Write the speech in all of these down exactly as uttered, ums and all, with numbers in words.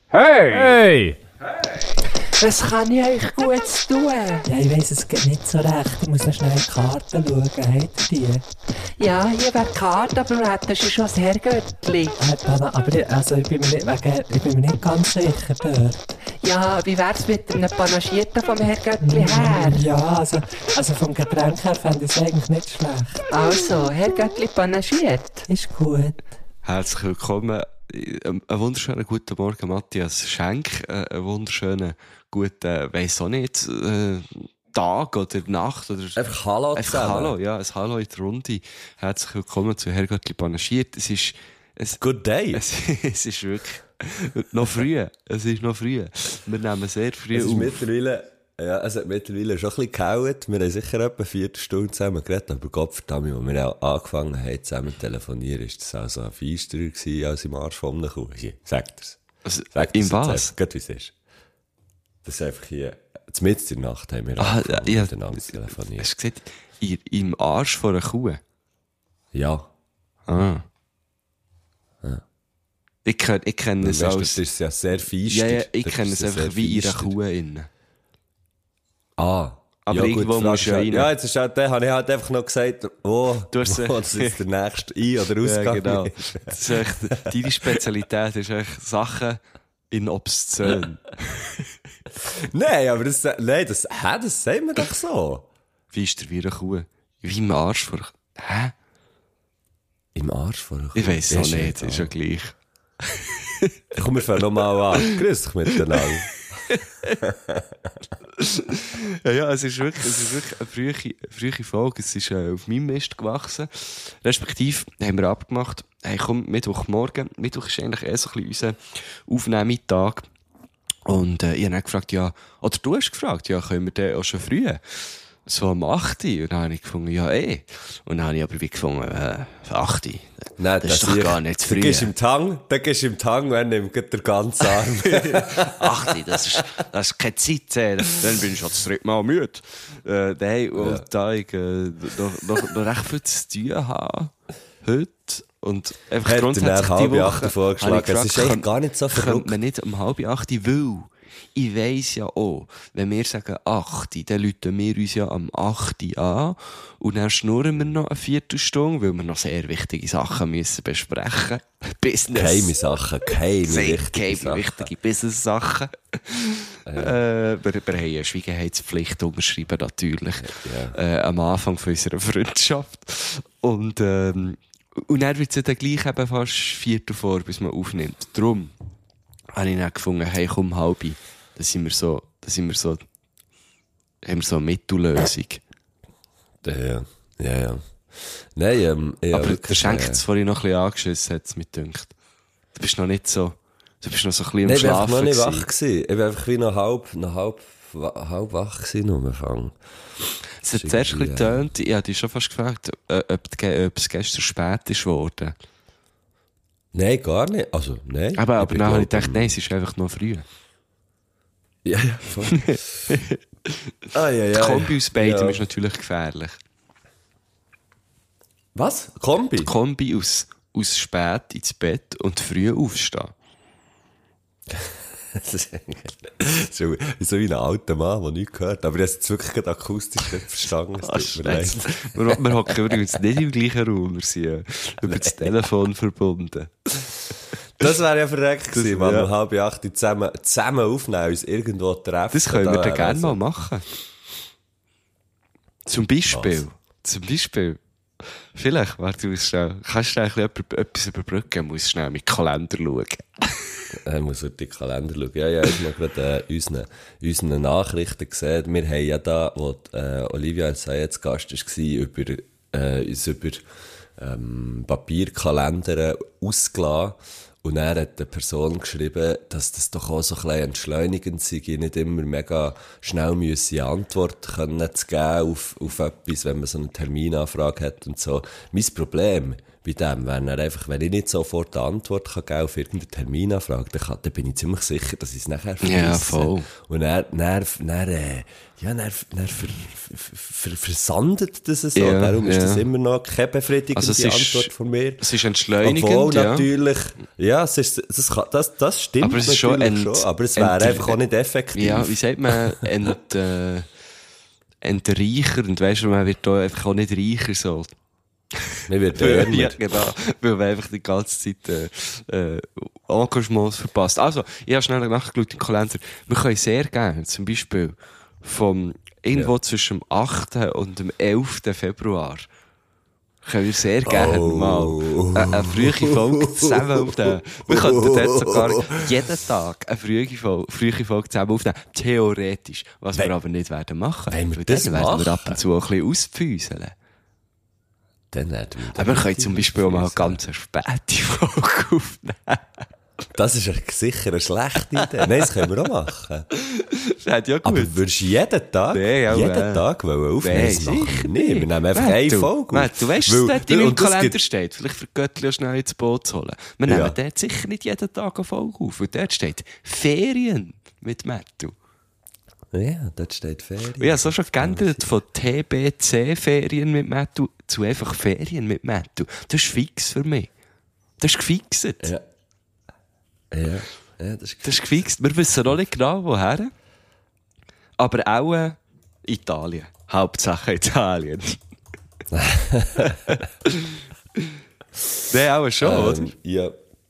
Hey! Hey! Was kann ich euch gut tun? Ja, ich weiss es geht nicht so recht. Ich muss noch schnell in die Karten schauen. Habt ihr die? Ja, hier wäre die Karte, aber wir hätten schon das Herrgöttli. Äh, Pana, aber ich, also, ich, bin mir nicht, wegen, ich bin mir nicht ganz sicher dort. Ja, wie wär's mit einem Panagierten vom Herrgöttli her? Ja, also, also vom Getränk her fände ich es eigentlich nicht schlecht. Also, Herrgöttli panagiert. Ist gut. Herzlich willkommen. Einen wunderschönen guten Morgen, Matthias Schenk. Einen wunderschönen guten, weiss auch nicht, äh, Tag oder Nacht oder... Einfach Hallo Einfach zusammen. Hallo, ja, ein Hallo in der Runde. Herzlich willkommen zu Herrgöttli panagiert. Es ist... Es, Good day. Es, es ist wirklich noch früh. Es ist noch früh. Wir nehmen sehr früh Es ist auf. mittlerweile, ja, es hat mittlerweile schon ein bisschen gehauen. Wir haben sicher etwa eine Viertelstunde zusammen geredet, aber Gottverdammt, als wir auch angefangen haben, zusammen zu telefonieren, war das auch so ein Feisterer gewesen als im Arsch von einer Kuh. Hier, sagt er's. Also, Sagt in er's was? jetzt, geht wie es ist. Das ist einfach hier, mitten in der Nacht haben wir Ah, angefangen, ja, miteinander zu telefonieren. Hast du gesagt, in, im Arsch von einer Kuh? Ja. Ah. Ich kenne, ich kenne es Weißt du, als... das ist ja sehr feister. Ja, ja, ich Das kenne ist es ja sehr einfach wie in einer feister. Kuh innen. Ah. Aber ja, irgendwo gut, musst du ja fragst rein. Ja, jetzt ist halt, dann habe ich halt einfach noch gesagt, wo, Du hast wo das jetzt der nächste Ein- oder Ausgang Ja, genau. ist. Das ist echt, deine Spezialität ist echt Sachen in obszön. Nein, aber das, nein, das, hä, das sagen wir doch so. Wie ist der wie eine Kuh? Wie im Arsch von... Hä? Im Arsch von einer Kuh. Ich weiss es auch Ist nicht, ja ist ja gleich. Komm, wir fangen nochmal an. Grüß dich miteinander. Ja, ja, es ist wirklich, es ist wirklich eine frühe, frühe Folge. Es ist äh, auf meinem Mist gewachsen. Respektive haben wir abgemacht, hey, komm, Mittwochmorgen. Mittwoch ist eigentlich eh so ein bisschen unser Aufnahmetag. Und äh, ich habe dann gefragt, ja, oder du hast gefragt, ja, können wir den auch schon früh? So am acht Uhr. Und dann habe ich gefunden, ja, eh. Und dann habe ich aber wie gefunden, äh, acht Uhr. Nein, Das ist doch ich- gar nicht zu Da früh. gehst du im Tang, da gehst du im Tang, wenn nimmt gleich der ganze Arm. acht Uhr, das ist, das ist keine Zeit. Äh. Dann bin ich schon das dritte Mal müde. Äh, nein, und Ja. da ich äh, noch, noch, noch recht viel zu tun habe, heute, und einfach Hat er grundsätzlich dann die halb Woche, acht vorgeschlagen. habe ich gefragt, Es ist eigentlich könnte- gar nicht so könnte verrückt. man nicht um halb acht Uhr, weil ich weiss ja auch, wenn wir sagen acht Uhr, dann läuten wir uns ja am acht Uhr an und dann schnurren wir noch eine Viertelstunde, weil wir noch sehr wichtige Sachen müssen besprechen. Business. Geheime Sachen, geheime, Sehr wichtige geheime, Sachen. wichtige Business-Sachen. Äh, wir, wir haben eine Schwiegerheitspflicht unterschrieben, natürlich. Äh, am Anfang von unserer Freundschaft. Und, ähm, und dann wird es ja dann gleich eben fast Viertel vor, bis man aufnimmt. Darum habe ich dann gefunden, hey, komm, halbi. Da sind wir so, da sind wir so, haben wir so eine Mittellösung. Ja, ja, ja. ja. Nein, ähm, ja, Aber der wirklich, Schenk äh, hat es vorhin noch ein bisschen angeschissen, hat es mir gedacht. Du bist noch nicht so, du bist noch so ein bisschen am Nein, ich war einfach Schlafen noch nicht gewesen. wach gewesen. Ich war einfach wie noch halb, noch halb, wa- halb wach gewesen am Anfang. Es hat zuerst ein bisschen getönt, ich habe dich schon fast gefragt, äh, ob, die- ob es gestern spät ist geworden. Nein, gar nicht. Also, nein. Aber, aber bin, dann habe ich glaub, gedacht, nein, es ist einfach noch früh. Ja, ja, voll. ah, ja, Die ja. Kombi aus beidem Ja. ist natürlich gefährlich. Was? Kombi? Die Kombi aus, aus spät ins Bett und früh aufstehen. Das ist so, so wie ein alter Mann, der nichts gehört. Aber ich habe es jetzt wirklich gerade akustisch nicht verstanden. Es tut mir leid. wir, wir hocken übrigens nicht im gleichen Raum, wir sind äh, über das Telefon verbunden. Das wäre ja verreckt gewesen, man. ja. Um halb acht Uhr zusammen, zusammen aufnehmen, uns irgendwo treffen. Das können wir Da dann wäre gerne so- mal machen. Zum Beispiel. Zum Beispiel. Vielleicht, warte, du musst schnell, kannst du schnell ein bisschen etwas überbrücken, musst schnell mit Kalender schauen. Ich muss auf den Kalender schauen. Ja, ja, ich habe gerade äh, unsere, unsere Nachrichten gesehen. Wir haben ja da, wo die, äh, Olivia jetzt Gast war, über, äh, uns über ähm, Papierkalender ausgelassen. Und dann hat eine Person geschrieben, dass das doch auch so ein bisschen entschleunigend sei, nicht immer mega schnell müsse Antwort können zu geben auf, auf etwas, wenn man so eine Terminanfrage hat und so. Mein Problem bei dem, wenn er einfach, wenn ich nicht sofort eine Antwort kann geben auf irgendeine Terminanfrage, dann, kann, dann bin ich ziemlich sicher, dass ich es nachher vergesse. Ja, voll. Und er, dann, dann, äh, ja, dann, dann ver, ver, ver, versandet das so. Ja, Darum ist ja. das immer noch keine befriedigende Also es ist- Antwort von mir. Es ist entschleunigend, Obwohl ja. natürlich, ja, es ist, das, kann, das, das stimmt Aber es ist schon natürlich ent- schon, aber es wäre ent- einfach auch nicht effektiv. Ja, wie sagt man, ent, äh, entreichernd, weißt du, man wird da einfach auch nicht reicher, so. Mir wird Ja, ärmer. genau. Weil man einfach die ganze Zeit äh, äh, Engagements verpasst. Also, ich habe schnell nachgeschaut im Kalender. Wir können sehr gerne, zum Beispiel vom irgendwo Ja. zwischen dem achten und dem elften Februar, können wir sehr gerne Oh. mal eine, eine frühe Folge zusammen aufnehmen. Wir könnten dort sogar jeden Tag eine frühe Folge, frühe Folge zusammen aufnehmen. Theoretisch. Was wir Wenn- aber nicht werden machen. wenn wir Weil das dann werden wir ab machen? und zu auch ein bisschen auspfüseln. Dann werden wir Aber wir können zum Beispiel auch mal eine definitiv ganz späte Folge aufnehmen. Das ist eine- sicher eine schlechte Idee. Nein, das können wir auch machen. Das hat ja gut. Aber würdest du jeden Tag, Nee, auch, jeden äh, Tag wollen aufnehmen? Nein, Das machen wir sicher nicht. Wir nicht. nehmen einfach Matt, eine du- Folge Matt, auf. du weißt, Weil- was dort in meinem und das Kalender gibt- steht. Vielleicht für Göttli schnell ins Boot zu holen. Wir Ja. nehmen dort sicher nicht jeden Tag eine Folge auf. Und dort steht Ferien mit Mattu. Ja, dort steht Ferien. Ich habe es auch schon geändert von T B C Ferien mit Mattu zu einfach Ferien mit Mattu. Das ist fix für mich. Das ist gefixt. Ja. Ja, ja, das ist Das ist gefixt. Wir wissen noch nicht genau, woher. Aber auch äh, Italien. Hauptsache Italien. Nein, auch schon, oder? Ähm, ja.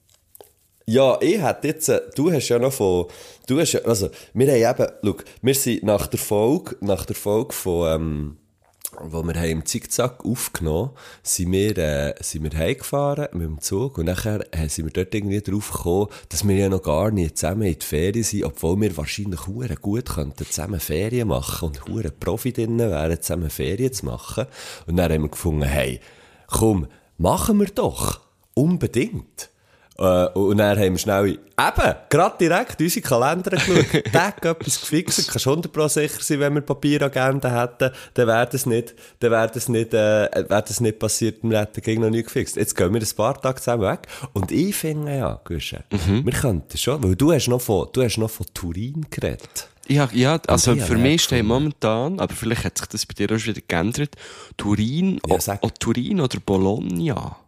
Ja, ich hätte jetzt, äh, du hast ja noch von, du hast ja, also, wir haben eben, schau, wir sind nach der Folge, nach der Folge von, ähm, wo wir haben im Zickzack aufgenommen, sind wir, äh, sind wir heimgefahren mit dem Zug und nachher äh, sind wir dort irgendwie drauf gekommen, dass wir ja noch gar nicht zusammen in die Ferien sind, obwohl wir wahrscheinlich hure gut könnten zusammen Ferien machen und hure Profi drinnen wären, zusammen Ferien zu machen. Und dann haben wir gefunden, hey, komm, machen wir doch. Unbedingt. Äh, und dann haben wir schnell, eben, gerade direkt unsere Kalender geschaut. Tag etwas gefixt. Kannst hundert Prozent sicher sein, wenn wir Papieragenten hätten, dann wäre das nicht, dann wäre das nicht, äh, wäre das nicht passiert, wir hätten gegen noch nie gefixt. Jetzt gehen wir ein paar Tage zusammen weg. Und ich finde ja, Guschen, wir könnten schon, weil du hast noch von, du hast noch von Turin geredet. Ja, ja, also ich für habe mich auch steht momentan, aber vielleicht hat sich das bei dir auch schon wieder geändert, Turin, Ja, o, sag. o Turin oder Bologna.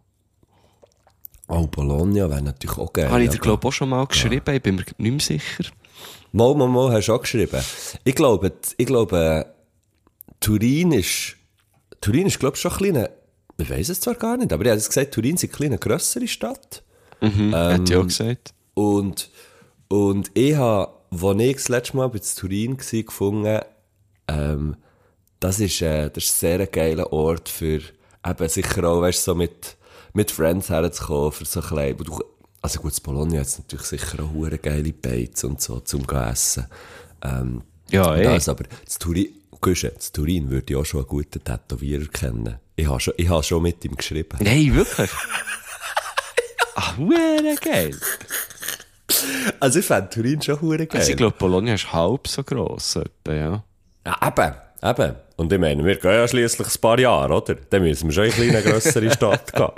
Oh, Bologna wäre natürlich auch geil. Habe ich dir, aber- glaube ich, auch schon mal geschrieben, ich bin mir nicht mehr sicher. Mal, mal, mal, hast du auch geschrieben. Ich glaube, ich glaube, Turin ist, Turin ist, glaube ich, schon ein kleiner, ich weiss es zwar gar nicht, aber ich habe es gesagt, Turin ist eine kleine, grössere Stadt. Mhm, hat ja auch gesagt. Und, und ich habe, als ich das letzte Mal bei Turin war, gefunden, ähm, das ist, äh, das ist ein sehr geiler Ort für, eben sicher auch, weißt du, so mit, mit Friends herzukommen, für so klein, wo du, also gut, das Bologna hat natürlich sicher auch hure geile Beiz und so zum Essen. Ähm, Ja, eh. das, aber das Turin, Guschen, das Turin würde ich auch schon einen guten Tätowierer kennen. Ich habe schon, ich habe schon mit ihm geschrieben. Nein, wirklich? Ah, hure geil. Also ich fände Turin schon hure geil. Also ich glaube, Bologna ist halb so gross, etwa, ja. Ja, eben, eben. Und ich meine, wir gehen ja schliesslich ein paar Jahre, oder? Dann müssen wir schon in eine kleine, grössere Stadt gehen.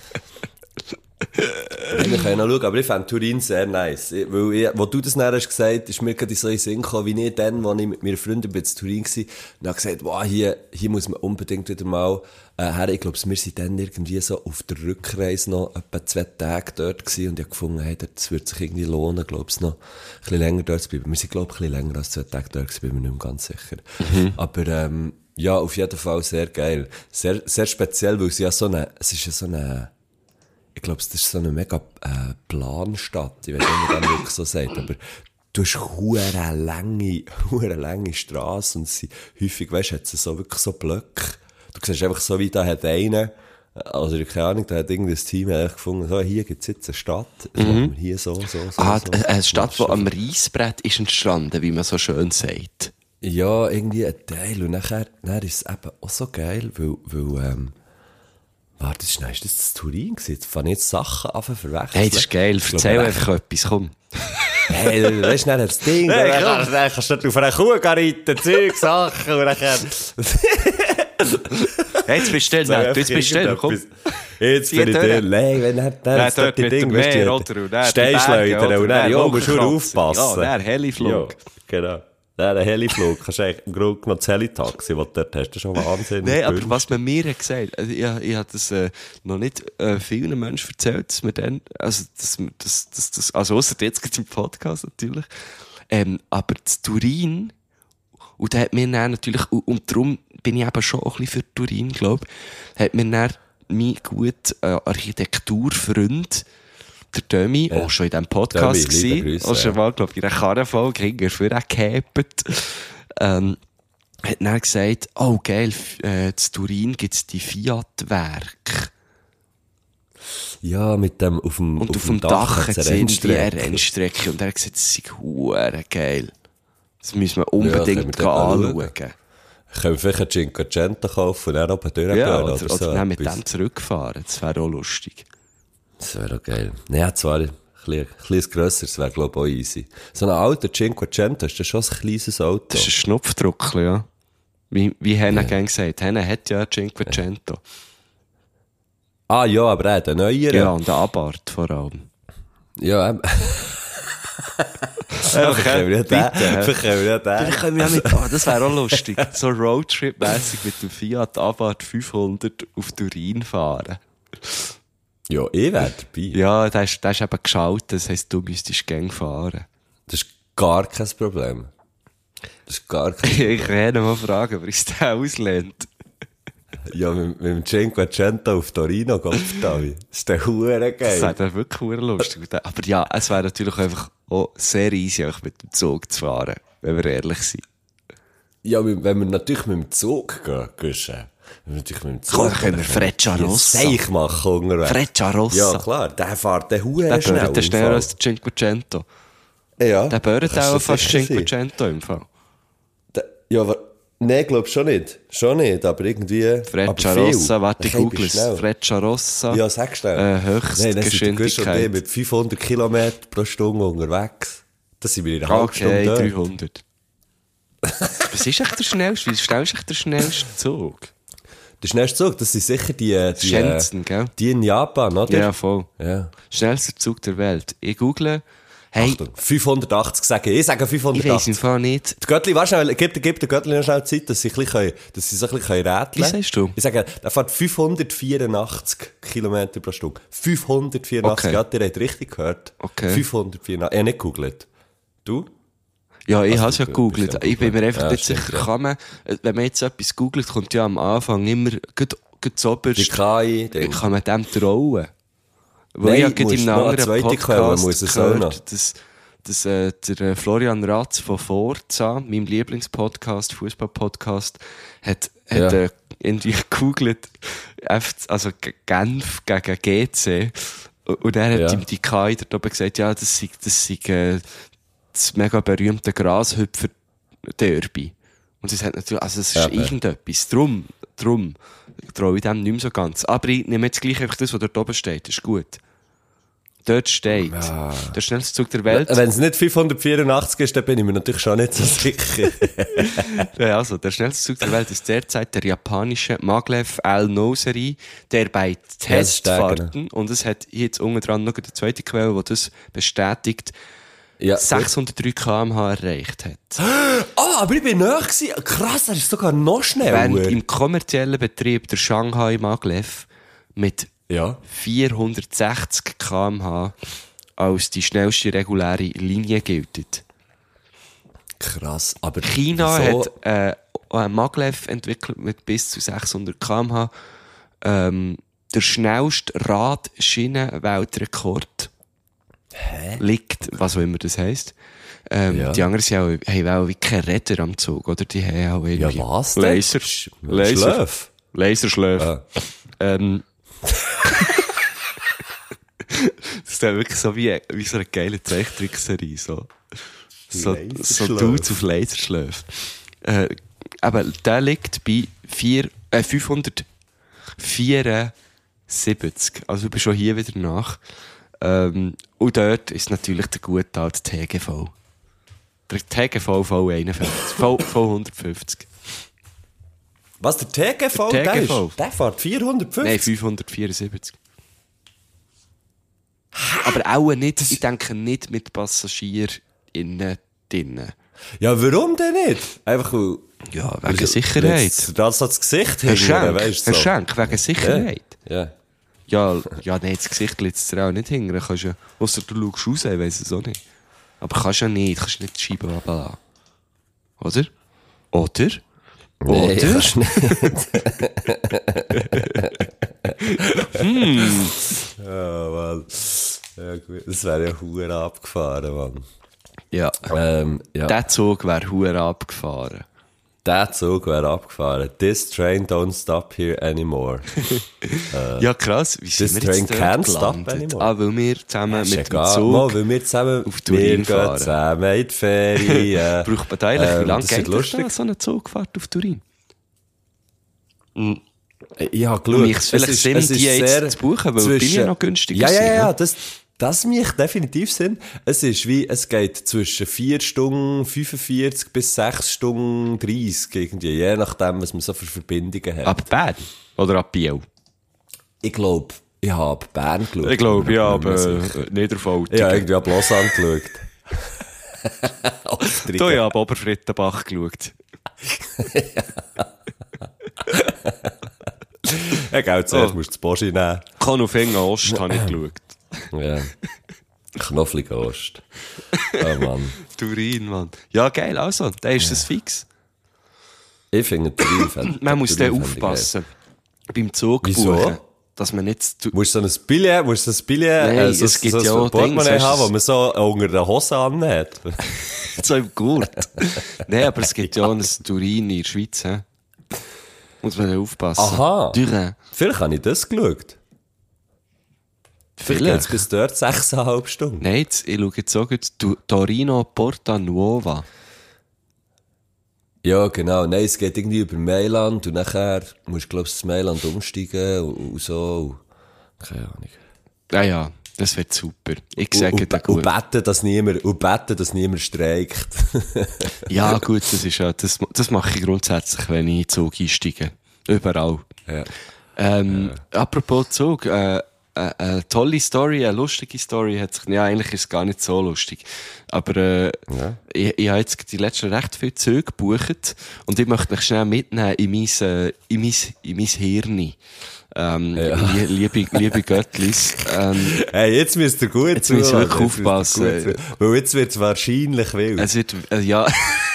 Wir können noch schauen, aber ich fand Turin sehr nice. Ich, weil ich, wo du das dann hast gesagt, ist mir gerade so in den Sinn gekommen, wie ich dann, als ich mit meiner Freundin bei Turin war, und habe gesagt, wow, hier, hier muss man unbedingt wieder mal äh, her. Ich glaube, wir sind dann irgendwie so auf der Rückreise noch etwa zwei Tage dort gewesen und ich habe gefunden, hey, das würde sich irgendwie lohnen, glaube ich, noch ein bisschen länger dort zu bleiben. Wir sind, glaube ich, ein bisschen länger als zwei Tage dort gewesen, bin mir nicht mehr ganz sicher. Mhm. Aber, ähm, ja, auf jeden Fall sehr geil. Sehr, sehr speziell, weil es ja so eine, es ist ja so eine, ich glaube, das ist so eine mega äh, Planstadt. Ich weiß nicht, wie man das wirklich so sagt, aber du hast hure lange, hure lange Strassen und es sind häufig, weißt du, hat es so wirklich so Blöcke. Du siehst einfach so, wie da hat einer, also keine Ahnung, da hat irgendein Team eigentlich gefunden, so, hier gibt's jetzt eine Stadt, das Mhm. machen wir hier so, so, so. Ah, so. eine Stadt, die Schon- am Reissbrett ist entstanden, wie man so schön sagt. Ja, irgendwie ein Teil. Und nachher, nachher ist es eben auch so geil, weil, weil, ähm, warte, schnell, ist das das Turin gewesen? Jetzt fange ich jetzt Sachen an zu verwechseln. Hey, das ist geil. Ich Erzähl glaube, einfach etwas, komm. Hey, weißt du, dann das Ding, Hey, dann komm. kannst, dann kannst du auf einer Kuh reiten, Zeug, Sachen, und dann Hey, jetzt bist du still, Nett. Jetzt bist du still, komm. Jetzt bin ich durch. dir. Nein, wenn er Dann dann dort mit dem Meer, oder? Und dann die Berge, Steinschleudern oder? und dann, ja, Dann musst du Wolkenkratzer. aufpassen. Ja, der Heliflug. Ja, genau. Nein, der Heliflug, kannst du eigentlich im Grunde genommen das Helitaxi, das du dort hast, das ist schon Wahnsinn. Nein, aber was man mir hat gesagt, also ich, ich habe das äh, noch nicht äh, vielen Menschen erzählt, dass wir dann, also, dass, wir- das, das, das, also ausser jetzt gerade im Podcast natürlich, ähm, aber das Turin, und da hat mir dann natürlich, und, und darum bin ich eben schon auch ein bisschen für Turin, glaube ich, hat mir dann mein gut äh, Architekturfreund, der Dömi, Ja. auch schon in diesem Podcast Dömi, liebe gewesen, Grüße, auch schon ja. mal, glaube ich, in einer Karrenfolge hinterher für auch gehabt, ähm, hat dann gesagt, oh geil, f- äh, in Turin gibt's die Fiat-Werke. Ja, mit dem, auf dem, Und auf, dem Dach hat hat's es eine irgendwie eine Rennstrecke. Rennstrecke. Und er hat gesagt, das sei hure geil. Das müssen wir Ja, können wir unbedingt dort mal anschauen. schauen. Können wir vielleicht ein Cinquecento kaufen und dann oben durchgehen Ja, oder, oder, so. oder dann mit etwas. dem zurückfahren. Das wäre auch lustig. Das wäre auch geil. Ja, zwar ein bisschen- ein bisschen grösseres wäre, glaube ich, auch easy. So ein alter Cinquecento, ist das schon ein kleines Auto? Das ist ein Schnupfdruckchen, ja. Wie, wie Henne ja. gern gesagt. Henne hat ja Cinquecento. Ah ja, aber er hat einen neueren. Ja, und der Abarth vor allem. Ja, ähm. Okay, können wir ja den. bitte, Vielleicht können wir ja Vielleicht den. können wir ja mit, oh, das wäre auch lustig. So Roadtrip-mässig mit dem Fiat Abarth fünfhundert auf Turin fahren. Ja, ich wäre dabei. Ja, der ist, der ist eben geschaltet, das heisst, du müsstest gang fahren. Das ist gar kein Problem. Das ist gar kein Ich kann ihn mal fragen, ob er es den auslehnt. Ja, mit, mit dem Cinquecento auf Torino geht Davi. Das ist der Hure Das geil. wäre dann wirklich sehr lustig. Aber ja, es wäre natürlich einfach auch sehr easy, auch mit dem Zug zu fahren, wenn wir ehrlich sind. Ja, wenn wenn wir natürlich mit dem Zug gehen, Guschen. Wenn wir natürlich mit dem Zug Komm, dann können wir Frecciarossa. Seich machen unterwegs. Frecciarossa. Ja, klar. Der fährt den Hure Der schnell. bördet im schneller Fall. als der Cinquecento. Ja. Der bördet Kannst du auch fast sicher sein. Cinquecento im Fall. Der- Ja, aber, nee, glaub schon nicht. Schon nicht, aber irgendwie. Frecciarossa, aber warte, ich viel. google es. Schnell. Frecciarossa. Ja, sag schnell. Äh, Nein, dann sind der Gusch und Höchstgeschwindigkeit. ich mit fünfhundert Kilometer pro Stunde unterwegs. Das sind wir in einer halben Okay, Stunde dort. dreihundert. Was ist echt der schnellste? Wie schnell ist echt der schnellste Zug? Der schnellste Zug, das sind sicher die, die, Shenzhen, gell? die in Japan, oder? Ja, voll. Ja. Schnellster Zug der Welt. Ich google. Hey, Achtung, fünfhundertachtzig sagen. Ich sage ich weiss im fünfhundertachtzig. Fall nicht. Der Göttli, warte schnell, gib, gib der Göttli noch schnell Zeit, dass sie, ein bisschen, können- dass sie so ein bisschen rätseln Wie sagst du? Ich sage, der fährt fünfhundertvierundachtzig Kilometer pro Stunde. fünfhundertvierundachtzig, Okay. ja, ihr habt richtig gehört. Okay. fünfhundertvierundachtzig, ich habe nicht gegoogelt. Du? Ja, ich Also, habe es ja du gegoogelt. bist ja Ich bin mir einfach Ja, nicht stimmt, sicher, ja. kann man, äh, wenn man jetzt etwas googelt, kommt ja am Anfang immer, gut, gut Die oberst, K I-Ding. kann man dem trauen. Weil Nein, ich habe gerade musst in noch einem eine anderen zweite Quelle, Podcast muss es auch noch. gehört, dass, dass äh, der äh, Florian Ratz von Forza, meinem Lieblingspodcast, Fußball-Podcast, hat, hat Ja. äh, irgendwie gegoogelt, F- also G- Genf gegen G C. Und er hat Ja. ihm die K I dort oben gesagt, ja, das sei, das sei äh, das mega berühmte Grashüpfer-Derby. Und es hat natürlich, also es ist Ja, ja. irgendetwas. Drum, drum traue ich dem nicht mehr so ganz. Aber ich nehme jetzt gleich einfach das, was dort oben steht. Das ist gut. Dort steht, Ja. der schnellste Zug der Welt. Wenn es nicht fünfhundertvierundachtzig ist, dann bin ich mir natürlich schon nicht so sicher. Ja, also, der schnellste Zug der Welt ist derzeit der japanische Maglev Al-Noseri, der bei Ja, das ist der, Testfahrten, und es hat jetzt unten dran noch eine zweite Quelle, die das bestätigt, Ja, sechshundertdrei Kilometer pro Stunde erreicht hat. Ah, aber ich bin nahe gewesen. Krass, er ist sogar noch schneller. Während im kommerziellen Betrieb der Shanghai Maglev mit Ja. vierhundertsechzig Kilometer pro Stunde als die schnellste reguläre Linie gilt. Krass, aber China wieso? hat äh, auch ein Maglev entwickelt mit bis zu sechshundert Kilometer pro Stunde. Ähm, der schnellste Radschienen-Weltrekord liegt, was auch immer das heisst. Ähm, Ja. Die anderen sind auch, haben auch wie keine Räder am Zug, oder? Die haben auch irgendwie Ja, was denn? Laser, Sch- Laser, Schläf. Laserschläfe. Ah. Ähm, das ist dann wirklich so wie, wie so eine geile Zeichentrickserie. So, so, so Laserschläfe. Dudes auf Laserschläfen. Äh, aber der liegt bei vier, äh, fünfhundertvierundsiebzig. Also du bist schon hier wieder nach. Ähm, und dort ist natürlich der gute alte T G V. Der T G V V einundfünfzig. V, V hundertfünfzig. Was, der T G V? Der Der, T G V. ist, der fährt vierhundertfünfzig? Nein, fünfhundertvierundsiebzig. Aber auch nicht, ich denke nicht mit PassagierInnen drinnen. Ja, warum denn nicht? Einfach, weil... Ja, wegen Sicherheit. Das hat das Gesicht Herr hinten, Schenk, weißt du Herr so. Schenk, wegen Sicherheit. Ja. Ja, ja, nein, das Gesicht liegt dir auch nicht hingern. Kannst ja, ausser du schaust raus, ich weiss es auch nicht. Aber kannst ja nicht, kannst nicht die Scheibe runterlassen. Oder? Oder? Nee, Oder? kannst nicht. Hm. Ja, Mann. Ja, gut. Das wäre ja verdammt abgefahren, Mann. Ja. Ähm, ja. Der Zug wäre verdammt abgefahren. Der Zug wäre abgefahren. This train don't stop here anymore. äh, Ja, krass. Wie sind This wir jetzt train dort can't stop gelandet? anymore. Ah, weil wir zusammen ist mit dem egal. Zug... Mal, weil wir zusammen auf Turin wir gehen fahren. zusammen in die Ferien. Braucht man da eigentlich, wie Ähm, lange das geht wird das lustig. da, so eine Zugfahrt auf Turin? Ich habe Und geschaut. mich vielleicht es ist, Sinn, es ist die jetzt sehr zu buchen, weil zwischen- die Bilder noch günstiger ja, ja, sind, ja, ne? das, das macht definitiv Sinn. Es ist wie, es geht zwischen vier Stunden fünfundvierzig bis sechs Stunden dreißig irgendwie, je nachdem, was man so für Verbindungen hat. Ab Bern? Oder ab Biel? Ich glaube, ich habe ab Bern geschaut. Ich glaube, ja, Ich bin mir aber nicht mehr sicher. äh, Niederfoltigen. Ich habe irgendwie ab Lausanne geschaut. Du, ich habe Oberfrittenbach geschaut. Ja, gell, zuerst Oh. musst du das Boschi nehmen. Konufingen Ost habe ich geschaut. Ja. Knofflige Ost. Oh Mann. Turin, Mann. Ja, geil, also, da ist es fix. Ich finde Turin fänd- Man muss Turin dann fänd ich aufpassen. Beim Zug Wieso? buchen. Dass man nicht zu... Musst du so ein Billett, musst du so ein Billett, Nein, äh, so, es gibt so, ja so auch ein Portemonnaie Dings, haben, weißt du, wo man so unter der Hose anhat. so im Gurt. Nein, aber es gibt ja auch ein Turin in der Schweiz. He? Muss man dann aufpassen. Aha. Turin. Vielleicht habe ich das geschaut. Vielleicht Vielleicht. geht's bis dort sechseinhalb Stunden. Nein, jetzt, ich schaue jetzt so gut. Tu- Torino Porta Nuova. Ja, genau. Nein, es geht irgendwie über Mailand und nachher musst du, glaubst du, das Mailand umsteigen und, und so. Keine Ahnung. Ja, ja, das wird super. Ich Und, sage und, dir und gut. beten, dass niemand, und beten, dass niemand streikt. Ja, gut, das ist ja, das, das mache ich grundsätzlich, wenn ich in den Zug einsteige. Überall. Ja. Ähm, apropos Zug, äh, äh, eine tolle Story, eine lustige Story hat sich, ja, eigentlich ist es gar nicht so lustig. Aber, äh, Ja. ich, ich habe jetzt die letzten recht viele Züge gebucht und ich möchte mich schnell mitnehmen in mein, äh, in mein, in mein Hirn. Ähm, Ja. lie- liebe, liebe Göttlis, ähm, Hey, jetzt müsst ihr gut Jetzt müsst ihr zuhören. wirklich Jetzt müsst ihr aufpassen. gut zuhören. Weil jetzt wird es wahrscheinlich wild. es wird, äh, ja,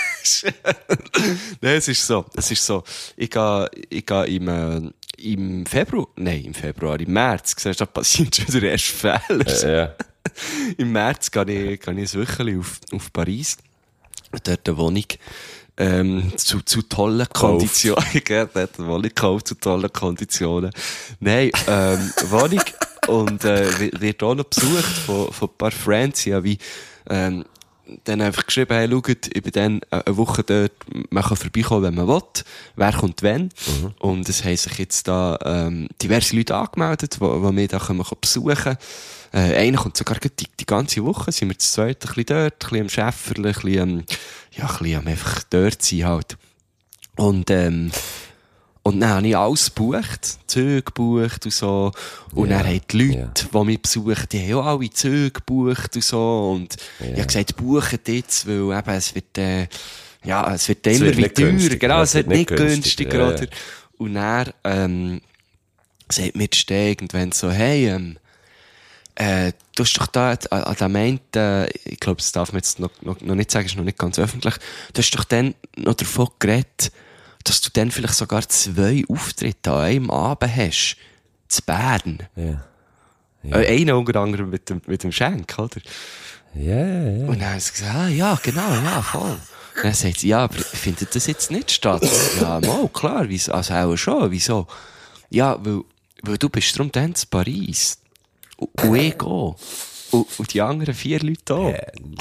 nein, es ist so, es ist so, ich gehe, ich gehe im, äh, im Februar, nein, im Februar, im März, siehst du, da passiert schon der erste Fehler. Äh, ja. Im März gehe ich, gehe ich ein Wöchchen auf, auf Paris, dort eine Wohnung, ähm, zu, zu tollen Konditionen, gell, dort eine Wohnung gekauft, zu tollen Konditionen. Nein, ähm, Wohnung, und, äh, wird- wird auch noch besucht von, von ein paar Friends, ja, wie, ähm, dann einfach geschrieben, hey, schaut, ich bin dann eine Woche dort, man kann vorbeikommen, wenn man will, wer kommt wenn. Mhm. Und es haben sich jetzt da ähm, diverse Leute angemeldet, die, die mich da können besuchen können. Äh, einer kommt sogar die, die ganze Woche, sind wir zu zweit ein bisschen dort, ein bisschen am Schäfferle, ein bisschen, ähm, ja, ein bisschen am einfach dort sein halt. Und, ähm, und dann habe ich alles gebucht, Züge gebucht und so. Und Ja, dann haben die Leute, ja. die mich besuchen, die haben auch alle Züge gebucht und so. Und ich habe gesagt, bucht jetzt, weil eben, es wird, äh, ja, es wird Es immer wird wie nicht teurer. günstiger. Genau, Ja, es wird nicht günstiger, ja, ja. oder? Und dann, ähm, sagt mir die Steg irgendwann so, hey, ähm, äh, du hast doch da an, an dem einen, äh, ich glaube, das darf man jetzt noch, noch, noch nicht sagen, ist noch nicht ganz öffentlich, du hast doch dann noch davon geredet, dass du dann vielleicht sogar zwei Auftritte an einem Abend hast. Zu Bern. Ja. Äh, einen unter anderem mit dem, mit dem Schenk, oder? Ja, ja, ja. Und dann hat sie gesagt, ah, ja, genau, ja, voll. Und dann sagt sie, ja, aber findet das jetzt nicht statt? Ja, mal, klar, wieso, also auch schon, wieso? Ja, weil, weil du bist darum dann zu Paris. Und, und ich auch. Und, und die anderen vier Leute auch.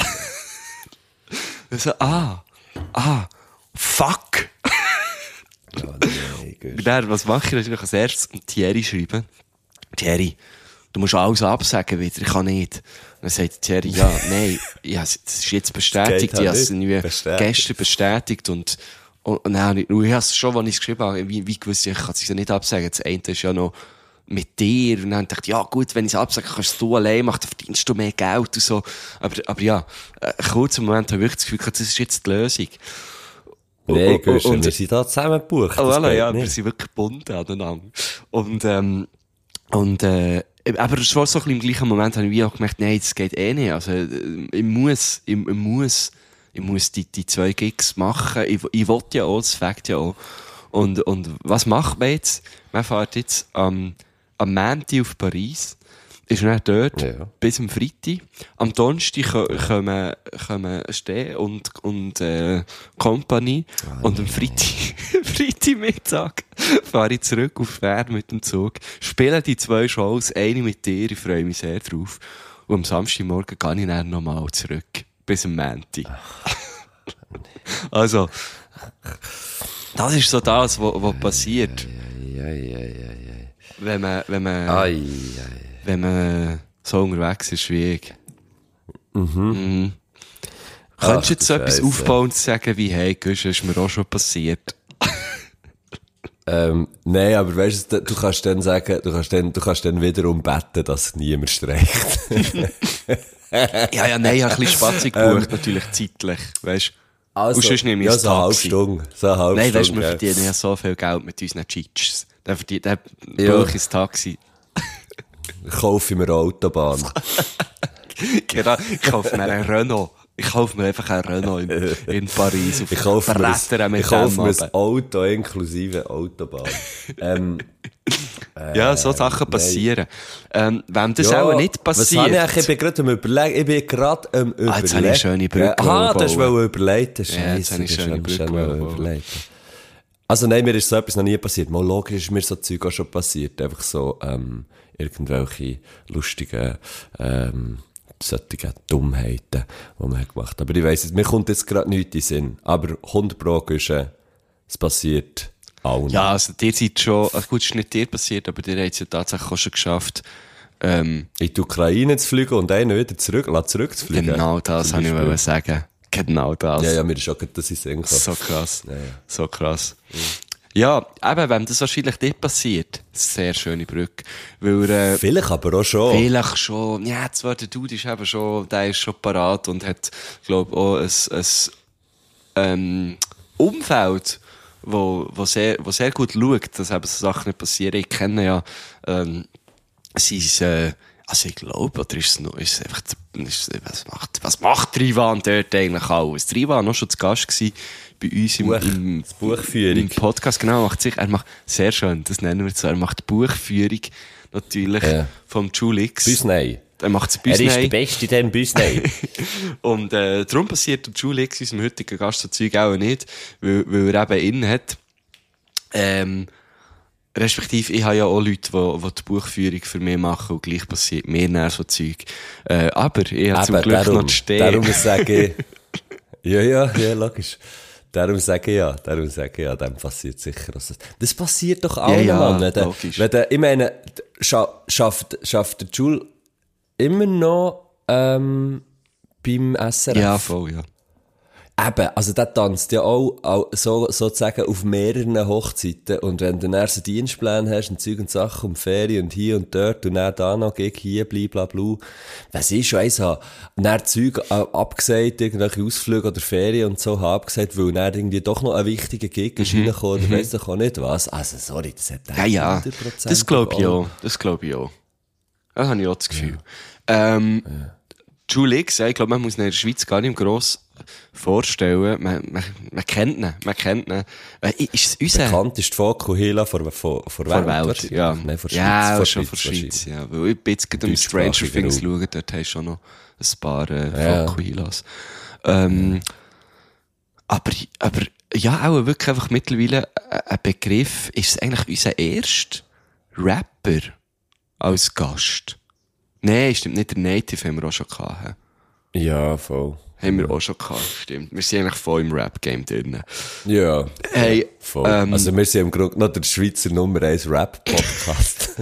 Also, ah, ah, fuck. Oh, nein, gut. Und dann, was mache ich natürlich als erstes? Und Thierry schreiben. Thierry, du musst alles absagen wieder, ich kann nicht. Und dann sagt Thierry, ja, nein, ja, das ist jetzt bestätigt, geht halt ich habe es nicht. irgendwie Bestätigt. gestern bestätigt und, Und, und dann habe ich, und ich habe es schon, als ich es geschrieben habe, wie, wie gewusst, ich kann es ja nicht absagen. Das eine ist ja noch mit dir. Und dann dachte ich, ja gut, wenn ich es absage, kannst du allein machen, dann verdienst du mehr Geld und so. Aber, aber ja, äh, kurz im Moment habe ich wirklich das Gefühl, das ist jetzt die Lösung. Nee, und, und, und, wir sind da zusammen gebucht. Oh, das voilà, geht ja, nicht. wir sind wirklich gebunden aneinander. Und, ähm, und, äh, aber schon so ein bisschen im gleichen Moment habe ich wie auch gemerkt, nein, das geht eh nicht. Also, ich muss, ich, ich muss, ich muss die, die zwei Gigs machen. Ich, ich will ja auch, das Fakt ja auch. Und, und was macht man jetzt? Man fährt jetzt am, am Montag auf Paris. Ist dann dort Ja. bis am Freitag. Am Donnerstag ko- kommen, kommen Steh und, und, äh, Company. Oh, und am Freitag, Freitagmittag fahre ich zurück auf Bern mit dem Zug. Spiele die zwei Shows, eine mit dir, ich freue mich sehr drauf. Und am Samstagmorgen gehe ich dann nochmal zurück. Bis am Montag. Also, das ist so das, was, was passiert, Ja, ja, ja, ja. wenn man, wenn man, Ai, ai. wenn man so unterwegs ist wie ich. Mhm. Ach, Könntest du jetzt so du etwas Scheisse. Aufbauendes sagen wie, hey, Gusch, ist mir auch schon passiert? Ähm, nein, aber weißt du, du kannst dann sagen, du kannst dann, du kannst dann wiederum beten, dass niemand streicht. Ja, ja, nein, ich habe ein bisschen spatzig gebucht, natürlich zeitlich, weißt du. Und sonst nehme ich ja, das so eine halbe Taxi. Stunde. So eine halbe Nein, weißt du, Stunde, wir gell. verdienen ja so viel Geld mit unseren Cheats. Dann verdient, dann Ja. buche ich das Taxi. Kaufe ich mir eine Autobahn. Genau, ich kaufe mir einen Renault. Ich kaufe mir einfach einen Renault in, in Paris. Auf Ich kaufe mir, Brettern ein, mit ich kaufe dem mir runter. ein Auto inklusive Autobahn. ähm, Ja, so Sachen nein. passieren. Ähm, wem das ja, auch nicht Was passiert. habe ich eigentlich? Ich bin gerade am überlegen. Ich bin gerade am überlegen. Ah, jetzt habe ich eine schöne Brücke Ah, das bauen. wohl überlegt. Ja, jetzt Scheisse, habe ich das schöne ist Brücke schön bauen. überlegt. Also nein, mir ist so etwas noch nie passiert. Mal logisch ist mir so Zeug auch schon passiert. Einfach so, ähm, irgendwelche lustigen, ähm, solche Dummheiten, die man hat gemacht hat. Aber ich weiss es, mir kommt jetzt gerade nichts in den Sinn. Aber hundert Pro ist, äh, es passiert allen. Ja, also dir seid schon, also gut, es ist nicht dir passiert, aber dir hat es ja tatsächlich auch schon geschafft, ähm, In die Ukraine zu fliegen und einen wieder zurück, zurückzufliegen. genau das Zum habe ich Beispiel. wollen sagen. Genau das. Ja, ja, mir ist auch gerade das in den Sinn gekommen. So krass. Ja, ja. So krass. Ja, eben, wenn das wahrscheinlich dir passiert, sehr schöne Brücke. Weil, äh, Vielleicht aber auch schon. vielleicht schon, ja, zwar der Dude ist eben schon, der ist schon parat und hat, glaub auch ein, ein, ähm, Umfeld, wo, wo sehr, wo sehr gut schaut, dass eben so Sachen nicht passieren. Ich kenne ja, ähm, sein, äh, also ich glaube, oder ist es noch, ist es einfach, ist, was macht, was macht Trivan dort eigentlich alles? Trivan war noch schon zu Gast gewesen bei uns im, Buch, im, das Buchführung. im Podcast, genau, macht sich, er macht, sehr schön, das nennen wir so, er macht Buchführung, natürlich, Ja. vom Julix. Büsnei. Er macht es Er ist der Büsnei. Beste, der Büsnei. Und, äh, darum passiert der Julix, unserem heutigen Gast, so Zeug auch nicht, weil, weil er eben innen hat, ähm, respektive, ich habe ja auch Leute, die, die die Buchführung für mich machen und gleich passiert mir dann so Zeug. Äh, aber ich habe zum Eben, Glück darum, noch zu stehen. Darum sage ich, ja, ja, ja, logisch. Darum sage ich ja, darum sage ich ja, dem passiert sicher. Also, das passiert doch allen, ja, Mann. Wenn der, logisch. wenn der, ich meine, scha schafft, schafft der Jules immer noch, ähm, beim S R F? Ja, voll, ja. Eben, also der tanzt ja auch, auch so, sozusagen auf mehreren Hochzeiten. Und wenn du dann so Dienstpläne hast und Zeug und Sachen um Ferien und hier und dort und dann da noch Gig hier, blablabla. Was ist schon eins haben? Und dann Zeug äh, abgesagt, irgendwelche Ausflüge oder Ferien und so, haben abgesagt, weil dann irgendwie doch noch ein wichtiger Gig ist reingekommen oder weiss doch auch nicht was. Also sorry, das hat Ja, ja. hundert Prozent Das glaube ich auch. auch. Das glaube ich auch. Das habe ich auch das Gefühl. Ähm, Julix, ja, ich glaube, man muss ihn in der Schweiz gar nicht gross vorstellen. Man, man, man kennt ihn. Man kennt ihn. Äh, Ist es unser... Bekannt ist die Fokuhila vor, vor, vor, Vor Welt, wahrscheinlich. ja. Nein, vor Schweiz. Ja, vor schon vor Schweiz, ja. Weil ich bin jetzt gerade am Stranger Deutschsprachiger Things Raum. schauen, dort hast du schon noch ein paar äh, Ja. Fokuhilas. Ähm, aber, aber ja, auch wirklich einfach mittlerweile ein ein Begriff. Ist es eigentlich unser erster Rapper als Gast? Nein, stimmt nicht. Der Native haben wir auch schon gehabt. hä? Ja, voll. Haben wir auch schon gehabt, stimmt. Wir sind eigentlich voll im Rap-Game drin. Ja. Hey, Voll. ähm, Also wir sind im Grunde noch der Schweizer Nummer eins Rap-Podcast.